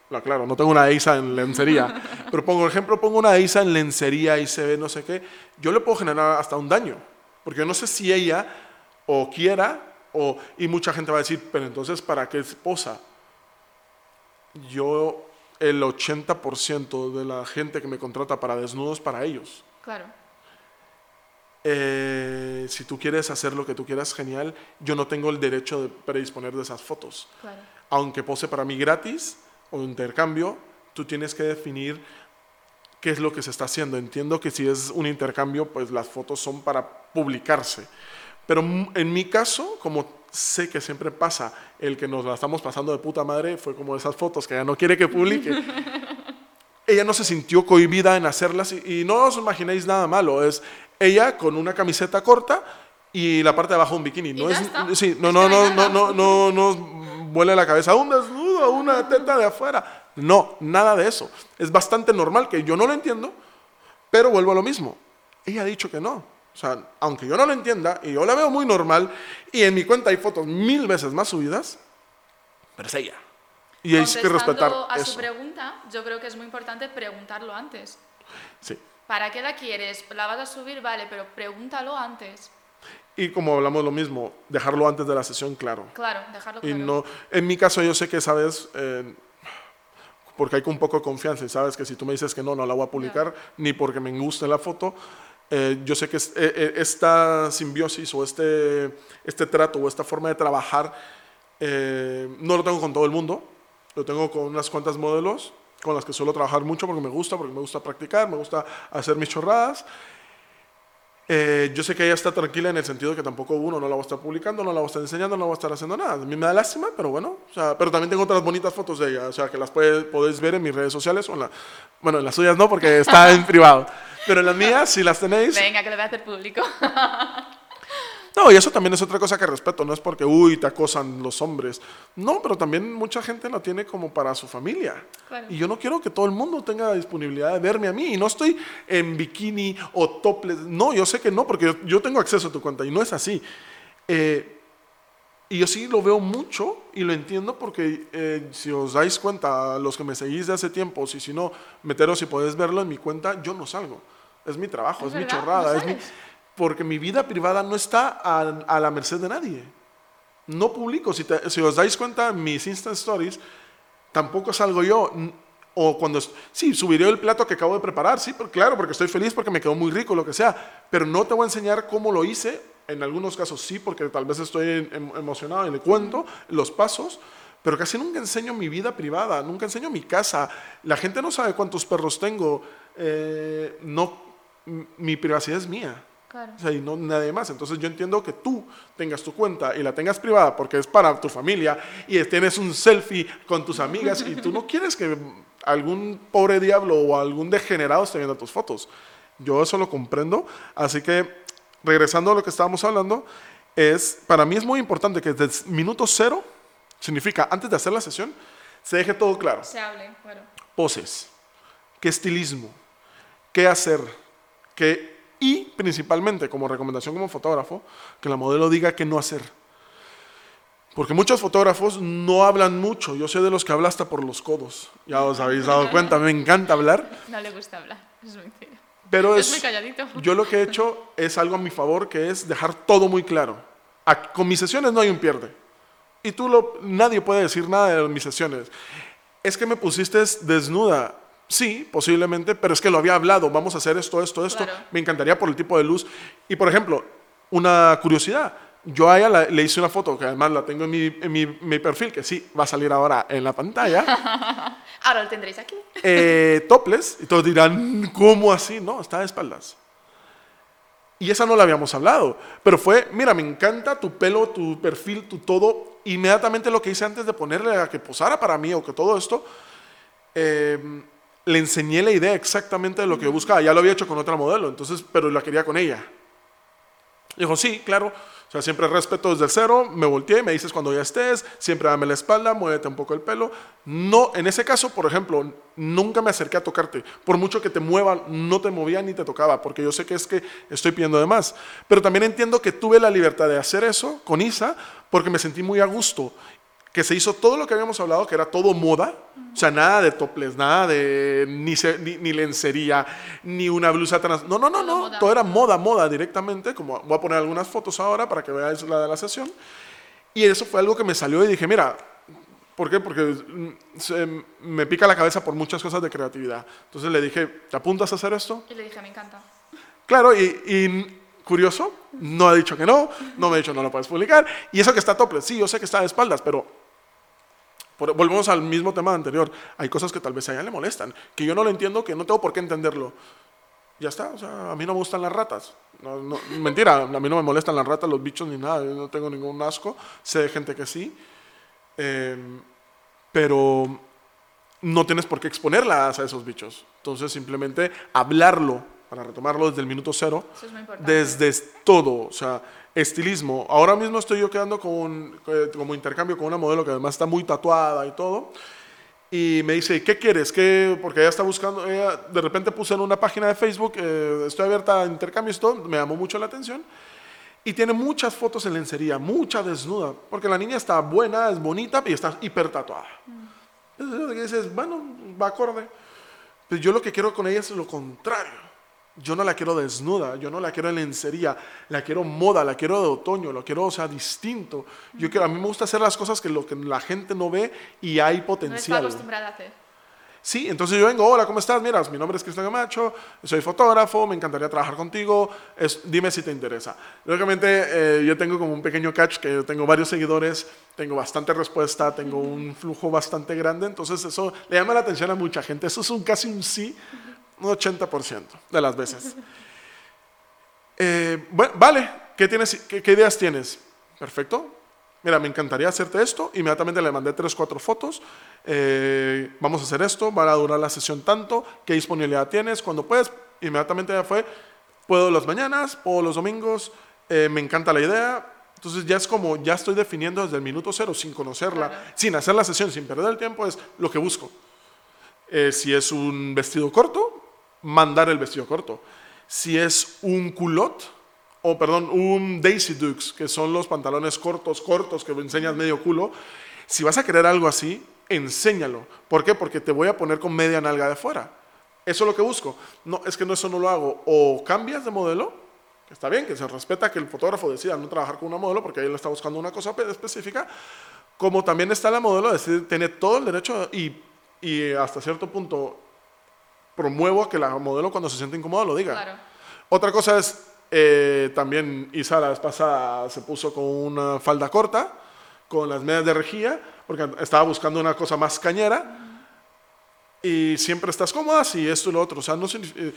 No, claro, no tengo una Isa en lencería, pero pongo ejemplo, pongo una Isa en lencería y se ve no sé qué, yo le puedo generar hasta un daño, porque yo no sé si ella o quiera, o, y mucha gente va a decir, pero entonces, ¿para qué posa? Yo, el ochenta por ciento de la gente que me contrata para desnudos, para ellos. Claro. Eh, si tú quieres hacer lo que tú quieras, genial, yo no tengo el derecho de predisponer de esas fotos. Claro. Aunque pose para mí gratis o intercambio, tú tienes que definir qué es lo que se está haciendo. Entiendo que si es un intercambio, pues las fotos son para publicarse. Pero en mi caso, como sé que siempre pasa, el que nos la estamos pasando de puta madre fue como esas fotos que ella no quiere que publique. Ella no se sintió cohibida en hacerlas y, y no os imaginéis nada malo. Es ella con una camiseta corta y la parte de abajo un bikini. No ¿Y ya es, está? sí, no, Es no, que no no, hay no, nada. no, no, no, no vuele la cabeza un desnudo, una teta de afuera. No, nada de eso. Es bastante normal que yo no lo entiendo, pero vuelvo a lo mismo. Ella ha dicho que no. O sea, aunque yo no lo entienda y yo la veo muy normal y en mi cuenta hay fotos mil veces más subidas, pero es ella. Y hay que respetar Contestando a eso. su pregunta, yo creo que es muy importante preguntarlo antes. Sí. ¿Para qué la quieres? ¿La vas a subir? Vale, pero pregúntalo antes. Y como hablamos lo mismo, dejarlo antes de la sesión, claro. Claro, dejarlo Y claro. no, en mi caso yo sé que sabes, eh, porque hay un poco de confianza y sabes que si tú me dices que no, no la voy a publicar, ni porque me guste la foto, eh, yo sé que es, eh, eh, esta simbiosis o este, este trato o esta forma de trabajar eh, no lo tengo con todo el mundo, lo tengo con unas cuantas modelos con las que suelo trabajar mucho porque me gusta, porque me gusta practicar, me gusta hacer mis chorradas. Eh, yo sé que ella está tranquila en el sentido de que tampoco uno no la va a estar publicando, no la va a estar enseñando, no la va a estar haciendo nada. A mí me da lástima, pero bueno. O sea, pero también tengo otras bonitas fotos de ella, o sea, que las puede, podéis ver en mis redes sociales. O en la, bueno, en las suyas no, porque está en privado. Pero en las mías, si las tenéis... Venga, que lo voy a hacer público. No, y eso también es otra cosa que respeto. No es porque, uy, te acosan los hombres. No, pero también mucha gente lo tiene como para su familia. Claro. Y yo no quiero que todo el mundo tenga disponibilidad de verme a mí. Y no estoy en bikini o topless. No, yo sé que no, porque yo, yo tengo acceso a tu cuenta y no es así. Eh, y yo sí lo veo mucho y lo entiendo porque eh, si os dais cuenta, los que me seguís de hace tiempo, si, si no, meteros y podéis verlo en mi cuenta, yo no salgo. Es mi trabajo, es, ¿Es mi verdad? chorrada. ¿No es mi, sales? porque mi vida privada no está a, a la merced de nadie. No publico. Si, te, si os dais cuenta, mis Insta Stories tampoco salgo yo. O cuando... Sí, subiré el plato que acabo de preparar, sí, pero claro, porque estoy feliz, porque me quedó muy rico, lo que sea. Pero no te voy a enseñar cómo lo hice. En algunos casos sí, porque tal vez estoy em, emocionado y le cuento los pasos. Pero casi nunca enseño mi vida privada, nunca enseño mi casa. La gente no sabe cuántos perros tengo. Eh, no, mi privacidad es mía. Claro. O sea, y no nadie más. Entonces yo entiendo que tú tengas tu cuenta y la tengas privada porque es para tu familia y tienes un selfie con tus amigas y tú no quieres que algún pobre diablo o algún degenerado esté viendo tus fotos. Yo eso lo comprendo. Así que, regresando a lo que estábamos hablando, es, para mí es muy importante que desde minuto cero, significa antes de hacer la sesión, se deje todo claro. Se hable, bueno. Poses, qué estilismo, qué hacer, qué... Y principalmente, como recomendación como fotógrafo, que la modelo diga qué no hacer. Porque muchos fotógrafos no hablan mucho. Yo soy de los que habla hasta por los codos. Ya os habéis dado cuenta, me encanta hablar. No le gusta hablar, es mentira. Pero Es es, muy calladito. yo lo que he hecho es algo a mi favor, que es dejar todo muy claro. A- con mis sesiones no hay un pierde. Y tú lo, nadie puede decir nada de mis sesiones. Es que me pusiste desnuda. Sí, posiblemente, pero es que lo había hablado, vamos a hacer esto, esto, esto. Claro. Me encantaría por el tipo de luz. Y por ejemplo, una curiosidad, yo a ella la- le hice una foto, que además la tengo en, mi, en mi, mi perfil, que sí, va a salir ahora en la pantalla, Ahora lo tendréis aquí. eh, topless, y todos dirán, ¿cómo así? No, está de espaldas. Y esa no la habíamos hablado, pero fue, mira, me encanta tu pelo, tu perfil, tu todo. Inmediatamente lo que hice antes de ponerle a que posara para mí o que todo esto, eh, le enseñé la idea exactamente de lo que yo buscaba. Ya lo había hecho con otra modelo, entonces, pero la quería con ella. Dijo, sí, claro. O sea, siempre respeto desde el cero, me volteé, me dices cuando ya estés, siempre dame la espalda, muévete un poco el pelo. No, en ese caso, por ejemplo, nunca me acerqué a tocarte. Por mucho que te mueva, no te movía ni te tocaba, porque yo sé que es que estoy pidiendo de más. Pero también entiendo que tuve la libertad de hacer eso con Isa, porque me sentí muy a gusto. que se hizo todo lo que habíamos hablado, que era todo moda, o sea, nada de topless, nada de ni, se- ni, ni lencería, ni una blusa trans... No, no, no, Todo no, moda. todo era moda, moda directamente, como voy a poner algunas fotos ahora para que veáis la de la sesión. Y eso fue algo que me salió y dije, mira, ¿por qué? Porque mm, se- me pica la cabeza por muchas cosas de creatividad. Entonces le dije, ¿te apuntas a hacer esto? Y le dije, me encanta. Claro, y, y curioso, no ha dicho que no, no me ha dicho no lo puedes publicar. Y eso que está topless, sí, yo sé que está de espaldas, pero por- volvemos al mismo tema anterior. Hay cosas que tal vez a ella le molestan, que yo no lo entiendo, que no tengo por qué entenderlo. Ya está, o sea, a mí no me gustan las ratas. No, no, mentira, a mí no me molestan las ratas, los bichos ni nada, yo no tengo ningún asco. Sé de gente que sí, eh, pero no tienes por qué exponerlas a esos bichos. Entonces, simplemente hablarlo, para retomarlo desde el minuto cero, Eso es muy importante. desde todo, o sea, estilismo. Ahora mismo estoy yo quedando con, eh, como intercambio con una modelo que además está muy tatuada y todo. Y me dice, ¿qué quieres? ¿Qué? Porque ella está buscando, ella, de repente puse en una página de Facebook, eh, estoy abierta a intercambios y todo, me llamó mucho la atención. Y tiene muchas fotos en lencería, mucha desnuda, porque la niña está buena, es bonita y está hiper tatuada. Entonces dices, bueno, va acorde. Pero yo lo que quiero con ella es lo contrario. Yo no la quiero desnuda, yo no la quiero en lencería, la quiero moda, la quiero de otoño, lo quiero, o sea, distinto. Yo quiero, a mí me gusta hacer las cosas que lo que la gente no ve y hay No está potencial. acostumbrada a hacer. Sí, entonces yo vengo, hola, ¿cómo estás? Mira, mi nombre es Cristian Camacho, soy fotógrafo, me encantaría trabajar contigo, es- dime si te interesa. Lógicamente, eh, yo tengo como un pequeño catch, que yo tengo varios seguidores, tengo bastante respuesta, tengo un flujo bastante grande, entonces eso le llama la atención a mucha gente. Eso es un casi un sí, un ochenta por ciento de las veces. Eh, bueno, vale, ¿qué, tienes, qué, qué ideas tienes? Perfecto. Mira, me encantaría hacerte esto. Inmediatamente le mandé tres, cuatro fotos. Eh, vamos a hacer esto, va a durar la sesión tanto. ¿Qué disponibilidad tienes? Cuando puedes. Inmediatamente ya fue. Puedo las mañanas, puedo los domingos. Eh, me encanta la idea. Entonces ya es como, ya estoy definiendo desde el minuto cero, sin conocerla, Claro. sin hacer la sesión, sin perder el tiempo, es lo que busco. Eh, si es un vestido corto, mandar el vestido corto. Si es un culot, o perdón, un Daisy Dukes, que son los pantalones cortos, cortos, que enseñas medio culo, si vas a querer algo así, enséñalo. ¿Por qué? Porque te voy a poner con media nalga de fuera. Eso es lo que busco. No, es que no, eso no lo hago. O cambias de modelo, que está bien, que se respeta que el fotógrafo decida no trabajar con una modelo, porque él está buscando una cosa pe- específica, como también está la modelo, decir, tiene todo el derecho y, y hasta cierto punto promuevo a que la modelo cuando se siente incómoda lo diga. Claro. Otra cosa es, eh, también Isa la vez pasada se puso con una falda corta, con las medias de rejilla, porque estaba buscando una cosa más cañera, y siempre estás cómoda, y esto y lo otro. O sea, no, significa- eh,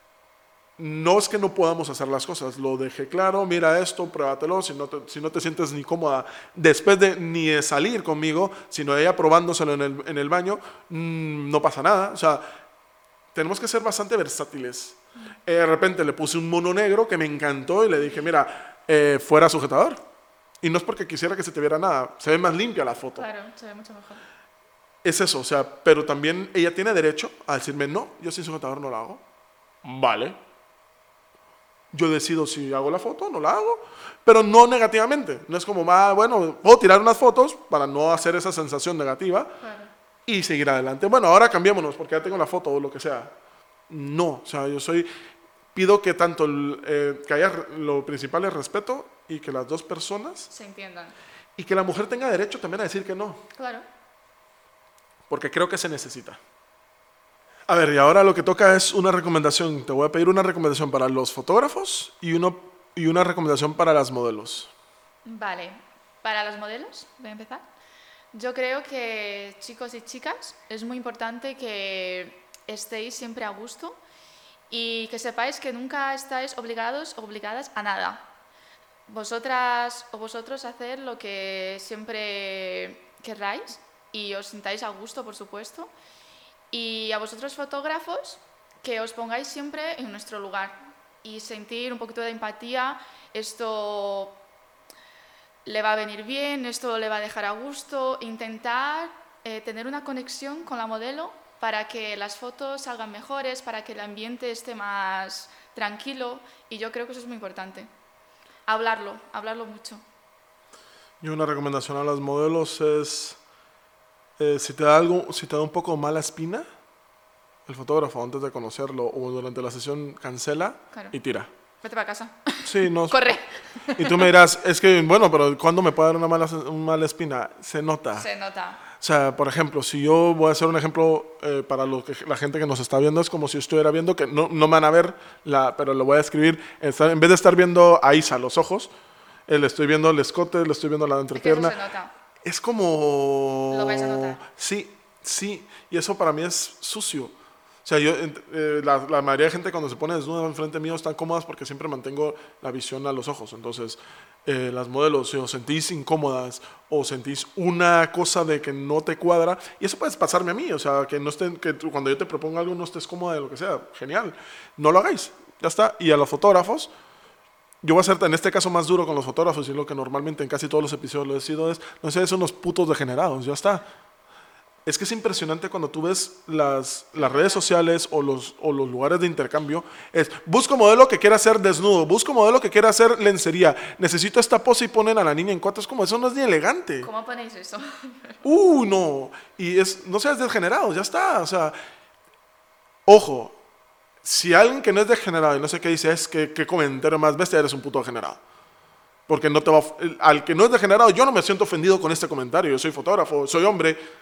no es que no podamos hacer las cosas, lo dejé claro, mira esto, pruébatelo, si no te, si no te sientes ni cómoda después de ni de salir conmigo, sino ella probándoselo en el, en el baño, mmm, no pasa nada. O sea, tenemos que ser bastante versátiles. Eh, de repente le puse un mono negro que me encantó y le dije, mira, eh, fuera sujetador. Y no es porque quisiera que se te viera nada, se ve más limpia la foto. Claro, se ve mucho mejor. Es eso, o sea, pero también ella tiene derecho a decirme, no, yo sin sujetador no la hago. Vale. Yo decido si hago la foto o no la hago, pero no negativamente. No es como, ah, bueno, puedo tirar unas fotos para no hacer esa sensación negativa Claro. y seguir adelante. Bueno, ahora cambiémonos porque ya tengo la foto o lo que sea. No, o sea, yo soy, pido que tanto, el, eh, que haya, re- lo principal es respeto y que las dos personas, Se entiendan. y que la mujer tenga derecho también a decir que no, Claro. porque creo que se necesita. A ver, y ahora lo que toca es una recomendación. Te voy a pedir una recomendación para los fotógrafos y, uno, y una recomendación para las modelos. Vale. Para los modelos, voy a empezar. Yo creo que, chicos y chicas, es muy importante que estéis siempre a gusto y que sepáis que nunca estáis obligados o obligadas a nada. Vosotras o vosotros hacer lo que siempre querráis y os sintáis a gusto, por supuesto. Y a vosotros fotógrafos, que os pongáis siempre en nuestro lugar y sentir un poquito de empatía. Esto le va a venir bien, esto le va a dejar a gusto. Intentar eh, tener una conexión con la modelo para que las fotos salgan mejores, para que el ambiente esté más tranquilo. Y yo creo que eso es muy importante. Hablarlo, hablarlo mucho. Y una recomendación a las modelos es, eh, si te da algo, si te da un poco mala espina, el fotógrafo antes de conocerlo o durante la sesión cancela Claro. y tira. Vete para casa. Sí, no. Corre. Y tú me dirás, es que, bueno, pero ¿cuándo me puede dar una mala, una mala espina? Se nota. Se nota. O sea, por ejemplo, si yo voy a hacer un ejemplo eh, para lo que, la gente que nos está viendo, es como si yo estuviera viendo, que no, no me van a ver, la, pero lo voy a escribir, está- en vez de estar viendo a Isa los ojos, eh, le estoy viendo el escote, le estoy viendo la Es que eso entrepierna. se nota. Es como... Lo vais a notar. Sí, sí, y eso para mí es sucio. O sea, yo, eh, la, la mayoría de gente cuando se pone desnuda enfrente mío están cómodas porque siempre mantengo la visión a los ojos. Entonces, eh, las modelos, si os sentís incómodas o sentís una cosa de que no te cuadra, y eso puede pasarme a mí, o sea, que, no estén, que tú, cuando yo te proponga algo no estés cómoda de lo que sea, genial, no lo hagáis, ya está. Y a los fotógrafos, yo voy a ser en este caso más duro con los fotógrafos y lo que normalmente en casi todos los episodios lo he sido es, no sé, son unos putos degenerados, ya está. Es que es impresionante cuando tú ves las, las redes sociales o los, o los lugares de intercambio. Es, busco modelo que quiera hacer desnudo, busco modelo que quiera hacer lencería, necesito esta pose y ponen a la niña en cuatro. Es como, eso no es ni elegante. ¿Cómo ponéis eso? Uh, no. Y es, no seas degenerado, ya está. O sea, ojo, si alguien que no es degenerado y no sé qué dice, es que qué comentario más bestia, eres un puto degenerado. Porque no te va, a- al que no es degenerado, yo no me siento ofendido con este comentario. Yo soy fotógrafo, soy hombre.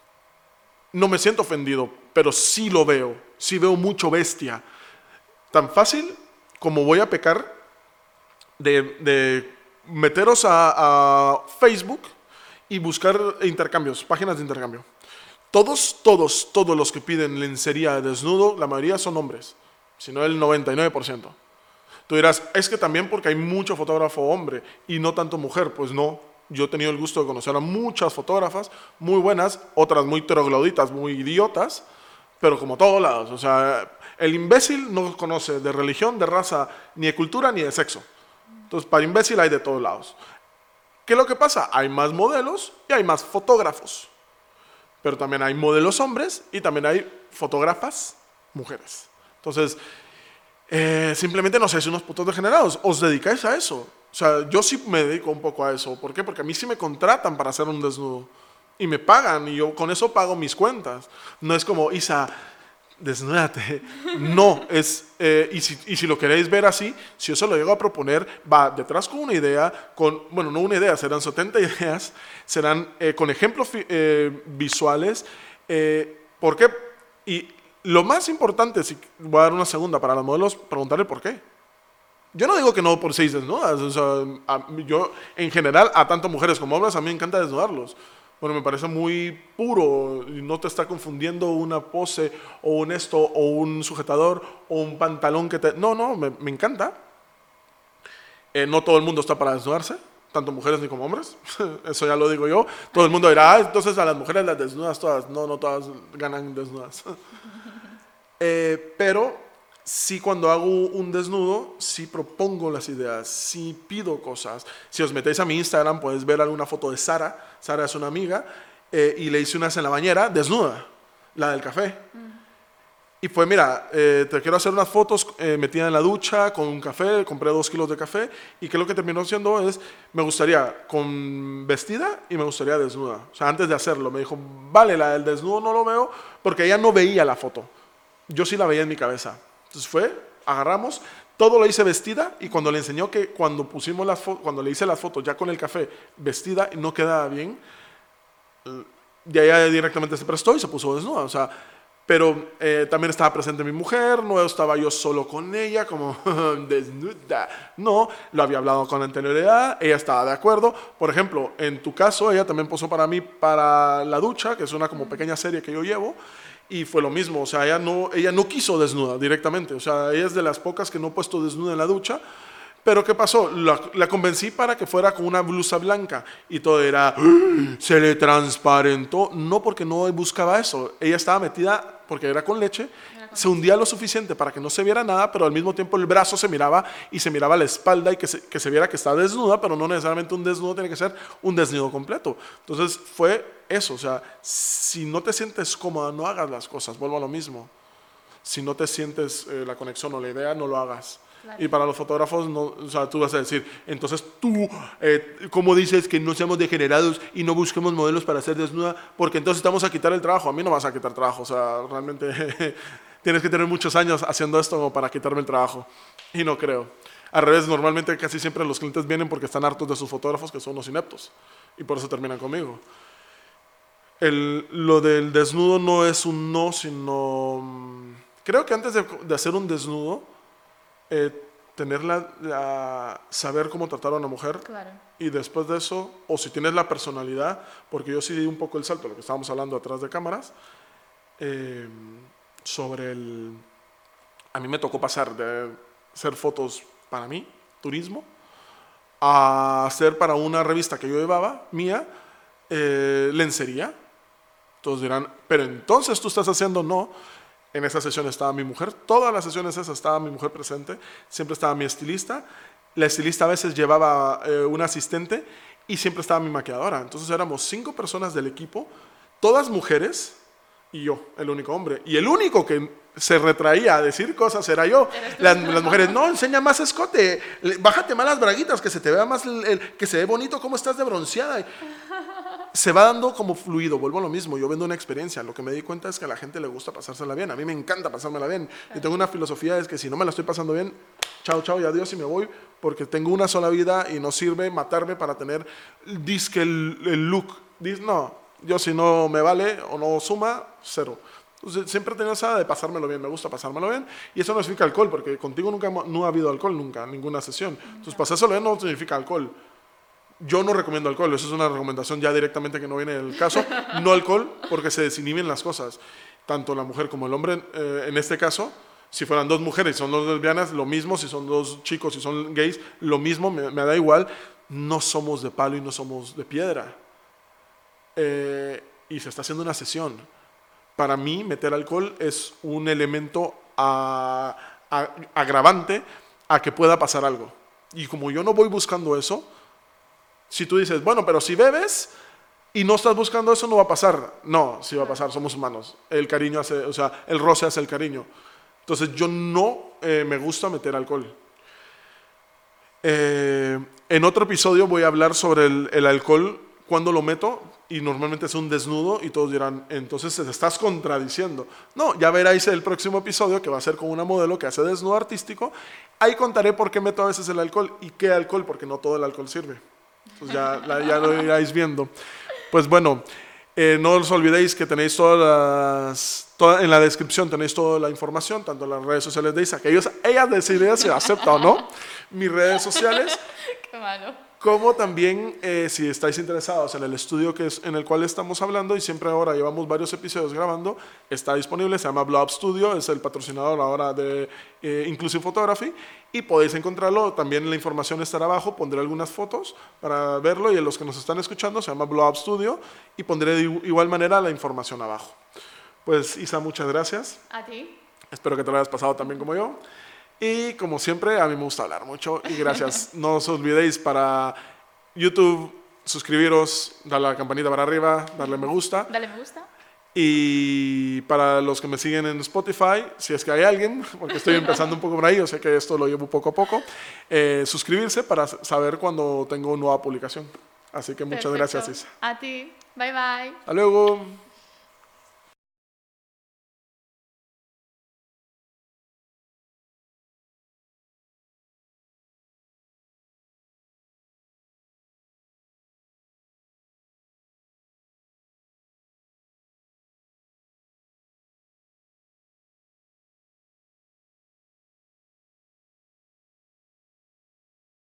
No me siento ofendido, pero sí lo veo, sí veo mucho bestia. Tan fácil como voy a pecar de, de meteros a, a Facebook y buscar intercambios, páginas de intercambio. Todos, todos, todos los que piden lencería de desnudo, la mayoría son hombres, si no el noventa y nueve por ciento. Tú dirás, es que también porque hay mucho fotógrafo hombre y no tanto mujer. Pues no, yo he tenido el gusto de conocer a muchas fotógrafas muy buenas, otras muy trogloditas, muy idiotas, pero como todos lados. O sea, el imbécil no conoce de religión, de raza, ni de cultura, ni de sexo. Entonces, para imbécil hay de todos lados. ¿Qué es lo que pasa? Hay más modelos y hay más fotógrafos. Pero también hay modelos hombres y también hay fotógrafas mujeres. Entonces, eh, simplemente no seáis unos putos degenerados, os dedicáis a eso. O sea, yo sí me dedico un poco a eso. ¿Por qué? Porque a mí sí me contratan para hacer un desnudo. Y me pagan, y yo con eso pago mis cuentas. No es como, Isa, desnúdate. No, es, eh, y, si, y si lo queréis ver así, si yo se lo llego a proponer, va detrás con una idea, con, bueno, no una idea, serán setenta ideas, serán eh, con ejemplos eh, visuales. Eh, ¿Por qué? Y lo más importante, si voy a dar una segunda para los modelos, preguntarle por qué. Yo no digo que no por seis desnudas, o sea, a, yo en general a tanto mujeres como hombres a mí me encanta desnudarlos. Bueno, me parece muy puro y no te está confundiendo una pose o un esto o un sujetador o un pantalón que te... No, no, me, me encanta. Eh, no todo el mundo está para desnudarse, tanto mujeres ni como hombres, eso ya lo digo yo. Todo el mundo dirá, ah, entonces a las mujeres las desnudas todas. No, no todas ganan desnudas. eh, pero... sí, cuando hago un desnudo, sí propongo las ideas, sí pido cosas. Si os metéis a mi Instagram, podéis ver alguna foto de Sara. Sara es una amiga, eh, y le hice unas en la bañera, desnuda, la del café. Mm. Y fue, mira, eh, te quiero hacer unas fotos eh, metida en la ducha con un café, compré dos kilos de café, y que lo que terminó siendo es, me gustaría con vestida y me gustaría desnuda. O sea, antes de hacerlo, me dijo, vale, la del desnudo no lo veo, porque ella no veía la foto. Yo sí la veía en mi cabeza. Entonces fue, agarramos, todo lo hice vestida, y cuando le enseñó que cuando pusimos las fotos, cuando le hice las fotos ya con el café vestida y no quedaba bien, de allá directamente se prestó y se puso desnuda. O sea, pero eh, también estaba presente mi mujer, no estaba yo solo con ella como desnuda. No, lo había hablado con anterioridad, ella estaba de acuerdo. Por ejemplo, en tu caso, ella también posó para mí para La Ducha, que es una como pequeña serie que yo llevo. Y fue lo mismo, o sea, ella no, ella no quiso desnuda directamente, o sea, ella es de las pocas que no he puesto desnuda en la ducha. Pero ¿qué pasó? La, la convencí para que fuera con una blusa blanca y todo era, ¡ah! Se le transparentó. No, porque no buscaba eso, ella estaba metida, porque era con leche, era con se hundía lo suficiente para que no se viera nada, pero al mismo tiempo el brazo se miraba y se miraba la espalda y que se, que se viera que está desnuda, pero no necesariamente un desnudo tiene que ser un desnudo completo. Entonces fue eso, o sea, si no te sientes cómoda, no hagas las cosas, vuelvo a lo mismo. Si no te sientes eh, la conexión o la idea, no lo hagas. Claro. Y para los fotógrafos, no, o sea, tú vas a decir, entonces tú, eh, ¿cómo dices que no seamos degenerados y no busquemos modelos para hacer desnuda? Porque entonces estamos a quitar el trabajo. A mí no me vas a quitar trabajo, o sea, realmente tienes que tener muchos años haciendo esto como para quitarme el trabajo. Y no creo. Al revés, normalmente casi siempre los clientes vienen porque están hartos de sus fotógrafos, que son unos ineptos. Y por eso terminan conmigo. El, lo del desnudo no es un no, sino... Creo que antes de, de hacer un desnudo, eh, tener la, la- saber cómo tratar a una mujer, Claro. y después de eso, o si tienes la personalidad, porque yo sí di un poco el salto, lo que estábamos hablando atrás de cámaras, eh, sobre el... A mí me tocó pasar de hacer fotos para mí, turismo, a hacer para una revista que yo llevaba, mía, eh, lencería. Todos dirán, pero entonces tú estás haciendo, no. En esa sesión estaba mi mujer, todas las sesiones esas estaba mi mujer presente, siempre estaba mi estilista, la estilista a veces llevaba eh, un asistente y siempre estaba mi maquilladora. Entonces éramos cinco personas del equipo, todas mujeres y yo, el único hombre. Y el único que se retraía a decir cosas era yo. Las, las mujeres, no, enseña más escote, le- bájate más las braguitas, que se te vea más, el- el- que se ve bonito cómo estás de bronceada. Se va dando como fluido, vuelvo a lo mismo, yo vendo una experiencia, lo que me di cuenta es que a la gente le gusta pasársela bien, a mí me encanta pasármela bien, yo tengo una filosofía, es que si no me la estoy pasando bien, chao, chao y adiós y me voy, porque tengo una sola vida y no sirve matarme para tener, disque el, el look, dis, no, yo si no me vale o no suma, cero. Entonces, siempre he tenido esa de pasármelo bien, me gusta pasármelo bien, y eso no significa alcohol, porque contigo nunca hemos- no ha habido alcohol, nunca, ninguna sesión, entonces pasárselo bien no significa alcohol. Yo no recomiendo alcohol, eso es una recomendación ya directamente que no viene del caso. No alcohol, porque se desinhiben las cosas. Tanto la mujer como el hombre, eh, en este caso, si fueran dos mujeres y son dos lesbianas, lo mismo. Si son dos chicos y son gays, lo mismo, me, me da igual. No somos de palo y no somos de piedra. Eh, y se está haciendo una sesión. Para mí, meter alcohol es un elemento a- a- agravante a que pueda pasar algo. Y como yo no voy buscando eso, si tú dices, bueno, pero si bebes y no estás buscando eso, no va a pasar. No, sí va a pasar, somos humanos. El cariño hace, o sea, el roce hace el cariño. Entonces yo no eh, me gusta meter alcohol. Eh, en otro episodio voy a hablar sobre el, el alcohol, cuando lo meto, y normalmente es un desnudo, y todos dirán, entonces te estás contradiciendo. No, ya veréis el próximo episodio, que va a ser con una modelo que hace desnudo artístico. Ahí contaré por qué meto a veces el alcohol, y qué alcohol, porque no todo el alcohol sirve. Pues ya, la- ya lo iráis viendo. Pues bueno, eh, no os olvidéis que tenéis todas las, toda- en la descripción tenéis toda la información, tanto en las redes sociales de Isa, que ellos, ella decide si acepta o no mis redes sociales, Qué malo. como también eh, si estáis interesados en el estudio que es, en el cual estamos hablando, y siempre ahora llevamos varios episodios grabando, está disponible, se llama Blob Studio, es el patrocinador ahora de eh, Inclusive Photography, y podéis encontrarlo, también la información estará abajo, pondré algunas fotos para verlo, y en los que nos están escuchando se llama Blob Studio, y pondré de igu- igual manera la información abajo. Pues Isa, muchas gracias, ¿A ti? espero que te lo hayas pasado también como yo. Y como siempre, a mí me gusta hablar mucho y gracias. No os olvidéis para YouTube suscribiros, darle a la campanita para arriba, darle me gusta. Dale me gusta. Y para los que me siguen en Spotify, si es que hay alguien, porque estoy empezando un poco por ahí, yo sé que esto lo llevo poco a poco, eh, suscribirse para saber cuando tengo nueva publicación. Así que muchas Perfecto. gracias, Isa. A ti. Bye bye. Hasta luego.